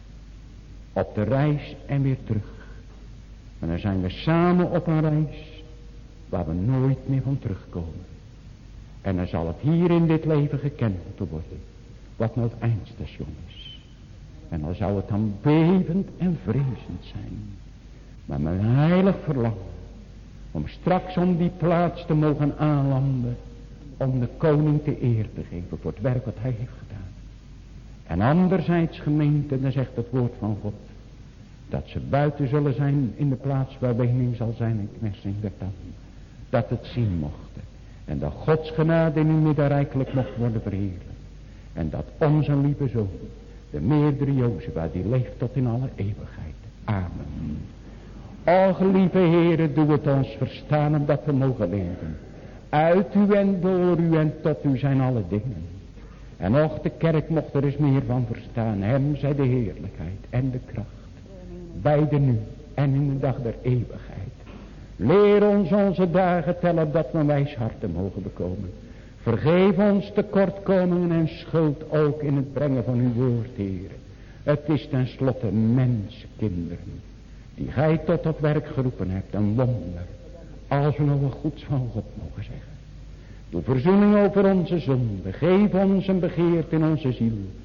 Op de reis en weer terug. En dan zijn we samen op een reis waar we nooit meer van terugkomen. En dan zal het hier in dit leven gekend moeten worden. Wat nou het eindstation is. En dan zou het dan bevend en vrezend zijn. Maar mijn heilig verlangen. Om straks om die plaats te mogen aanlanden. Om de koning te eer te geven voor het werk wat hij heeft gedaan. En anderzijds gemeente, dan zegt het woord van God. Dat ze buiten zullen zijn in de plaats waar wening zal zijn en knersing der tanden. Dat het zien mochten. En dat Gods genade in uw midden rijkelijk mocht worden verheerlijkt. En dat onze lieve zoon, de meerdere Jozua, die leeft tot in alle eeuwigheid. Amen. O gelieve Heere, doe het ons verstaan omdat we mogen leven. Uit u en door u en tot u zijn alle dingen. En och, de kerk mocht er eens meer van verstaan. Hem zij de heerlijkheid en de kracht. Beide nu en in de dag der eeuwigheid. Leer ons onze dagen tellen dat we wijs harten mogen bekomen. Vergeef ons tekortkomingen en schuld ook in het brengen van uw woord, Heer. Het is tenslotte menskinderen die gij tot dat werk geroepen hebt. Een wonder, als we nog een goeds van God mogen zeggen. Doe verzoening over onze zonde. Geef ons een begeerte in onze ziel.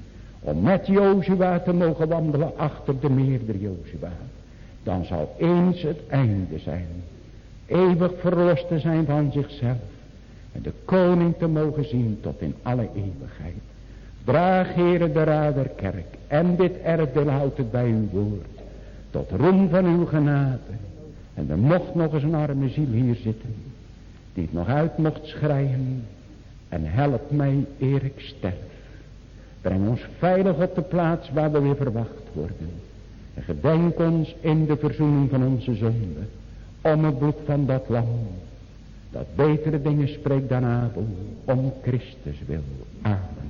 om met Jozua te mogen wandelen achter de meerdere Jozua. Dan zal eens het einde zijn. Eeuwig verlost te zijn van zichzelf. En de koning te mogen zien tot in alle eeuwigheid. Draag, Heere, de raad der kerk. En dit erfdeel houdt het bij uw woord. Tot roem van uw genade. En er mocht nog eens een arme ziel hier zitten. Die het nog uit mocht schreien. En help mij eer ik sterf. Breng ons veilig op de plaats waar we weer verwacht worden. En gedenk ons in de verzoening van onze zonde. Om het bloed van dat lam. Dat betere dingen spreekt dan Abel. Om Christus wil. Amen.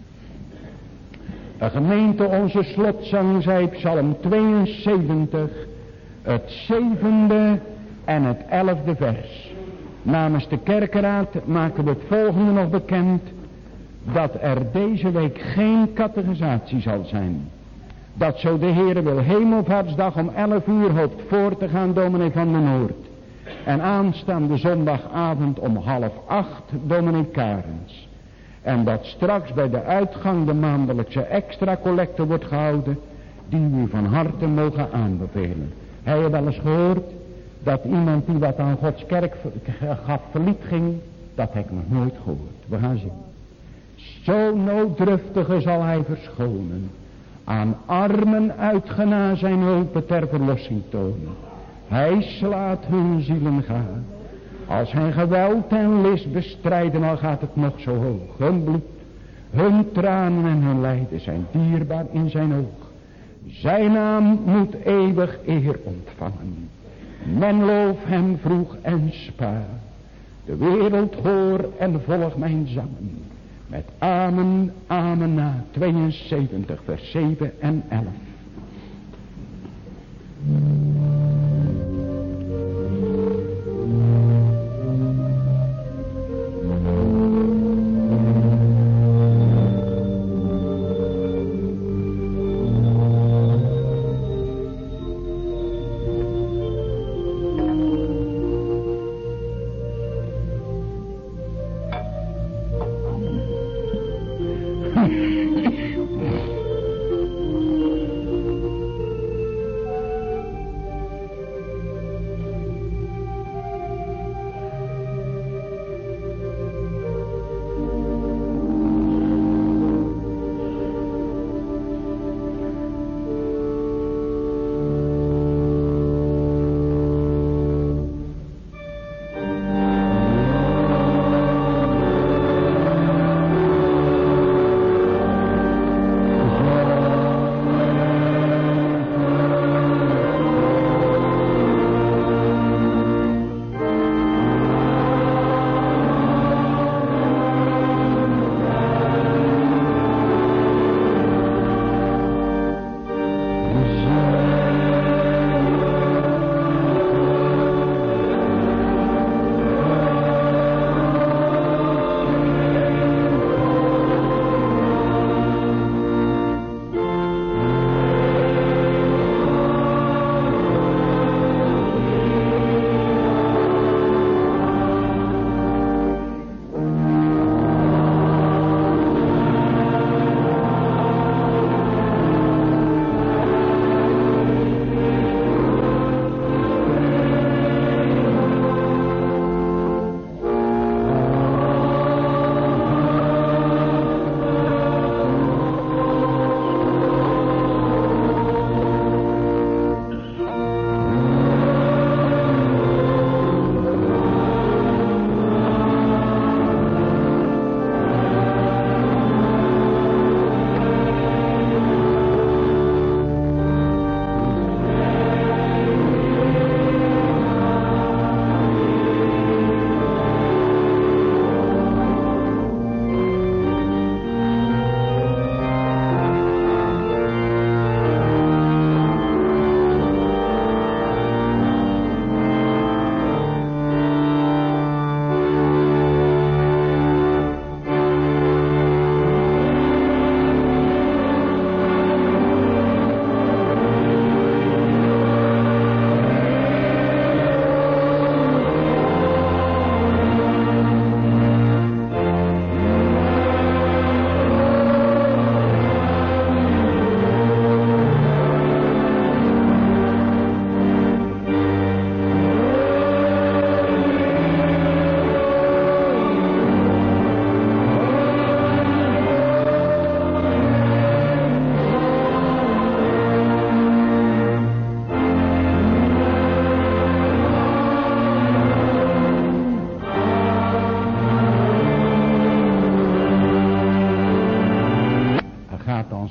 De gemeente, onze slotzang, zei Psalm tweeënzeventig. Het zevende en het elfde vers. Namens de kerkenraad maken we het volgende nog bekend. Dat er deze week geen catechisatie zal zijn. Dat zo de Heere wil hemelvaartsdag om elf uur hoopt voor te gaan dominee van de Noord. En aanstaande zondagavond om half acht dominee Karens. En dat straks bij de uitgang de maandelijkse extra collecte wordt gehouden. Die we van harte mogen aanbevelen. Heb je wel eens gehoord dat iemand die wat aan Gods kerk gaf verliet ging? Dat heb ik nog nooit gehoord. We gaan zien. Zo nooddruftige zal hij verschonen. Aan armen uitgena zijn hulpen ter verlossing tonen. Hij slaat hun zielen gaan. Als hen geweld en list bestrijden, al gaat het nog zo hoog. Hun bloed, hun tranen en hun lijden zijn dierbaar in zijn oog. Zijn naam moet eeuwig eer ontvangen. Men loof hem vroeg en spaar. De wereld hoor en volg mijn zangen. Met amen, amen na tweeënzeventig vers zeven en elf.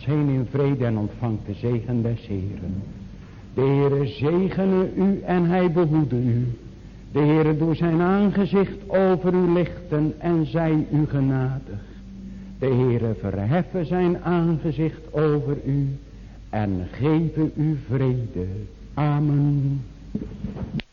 nogmaals heen in vrede en ontvangt de zegen des Heeren. De Heere zegene u en hij behoede u. De Heere doe zijn aangezicht over u lichten en zij u genadig. De Heere verheffen zijn aangezicht over u en geven u vrede. Amen.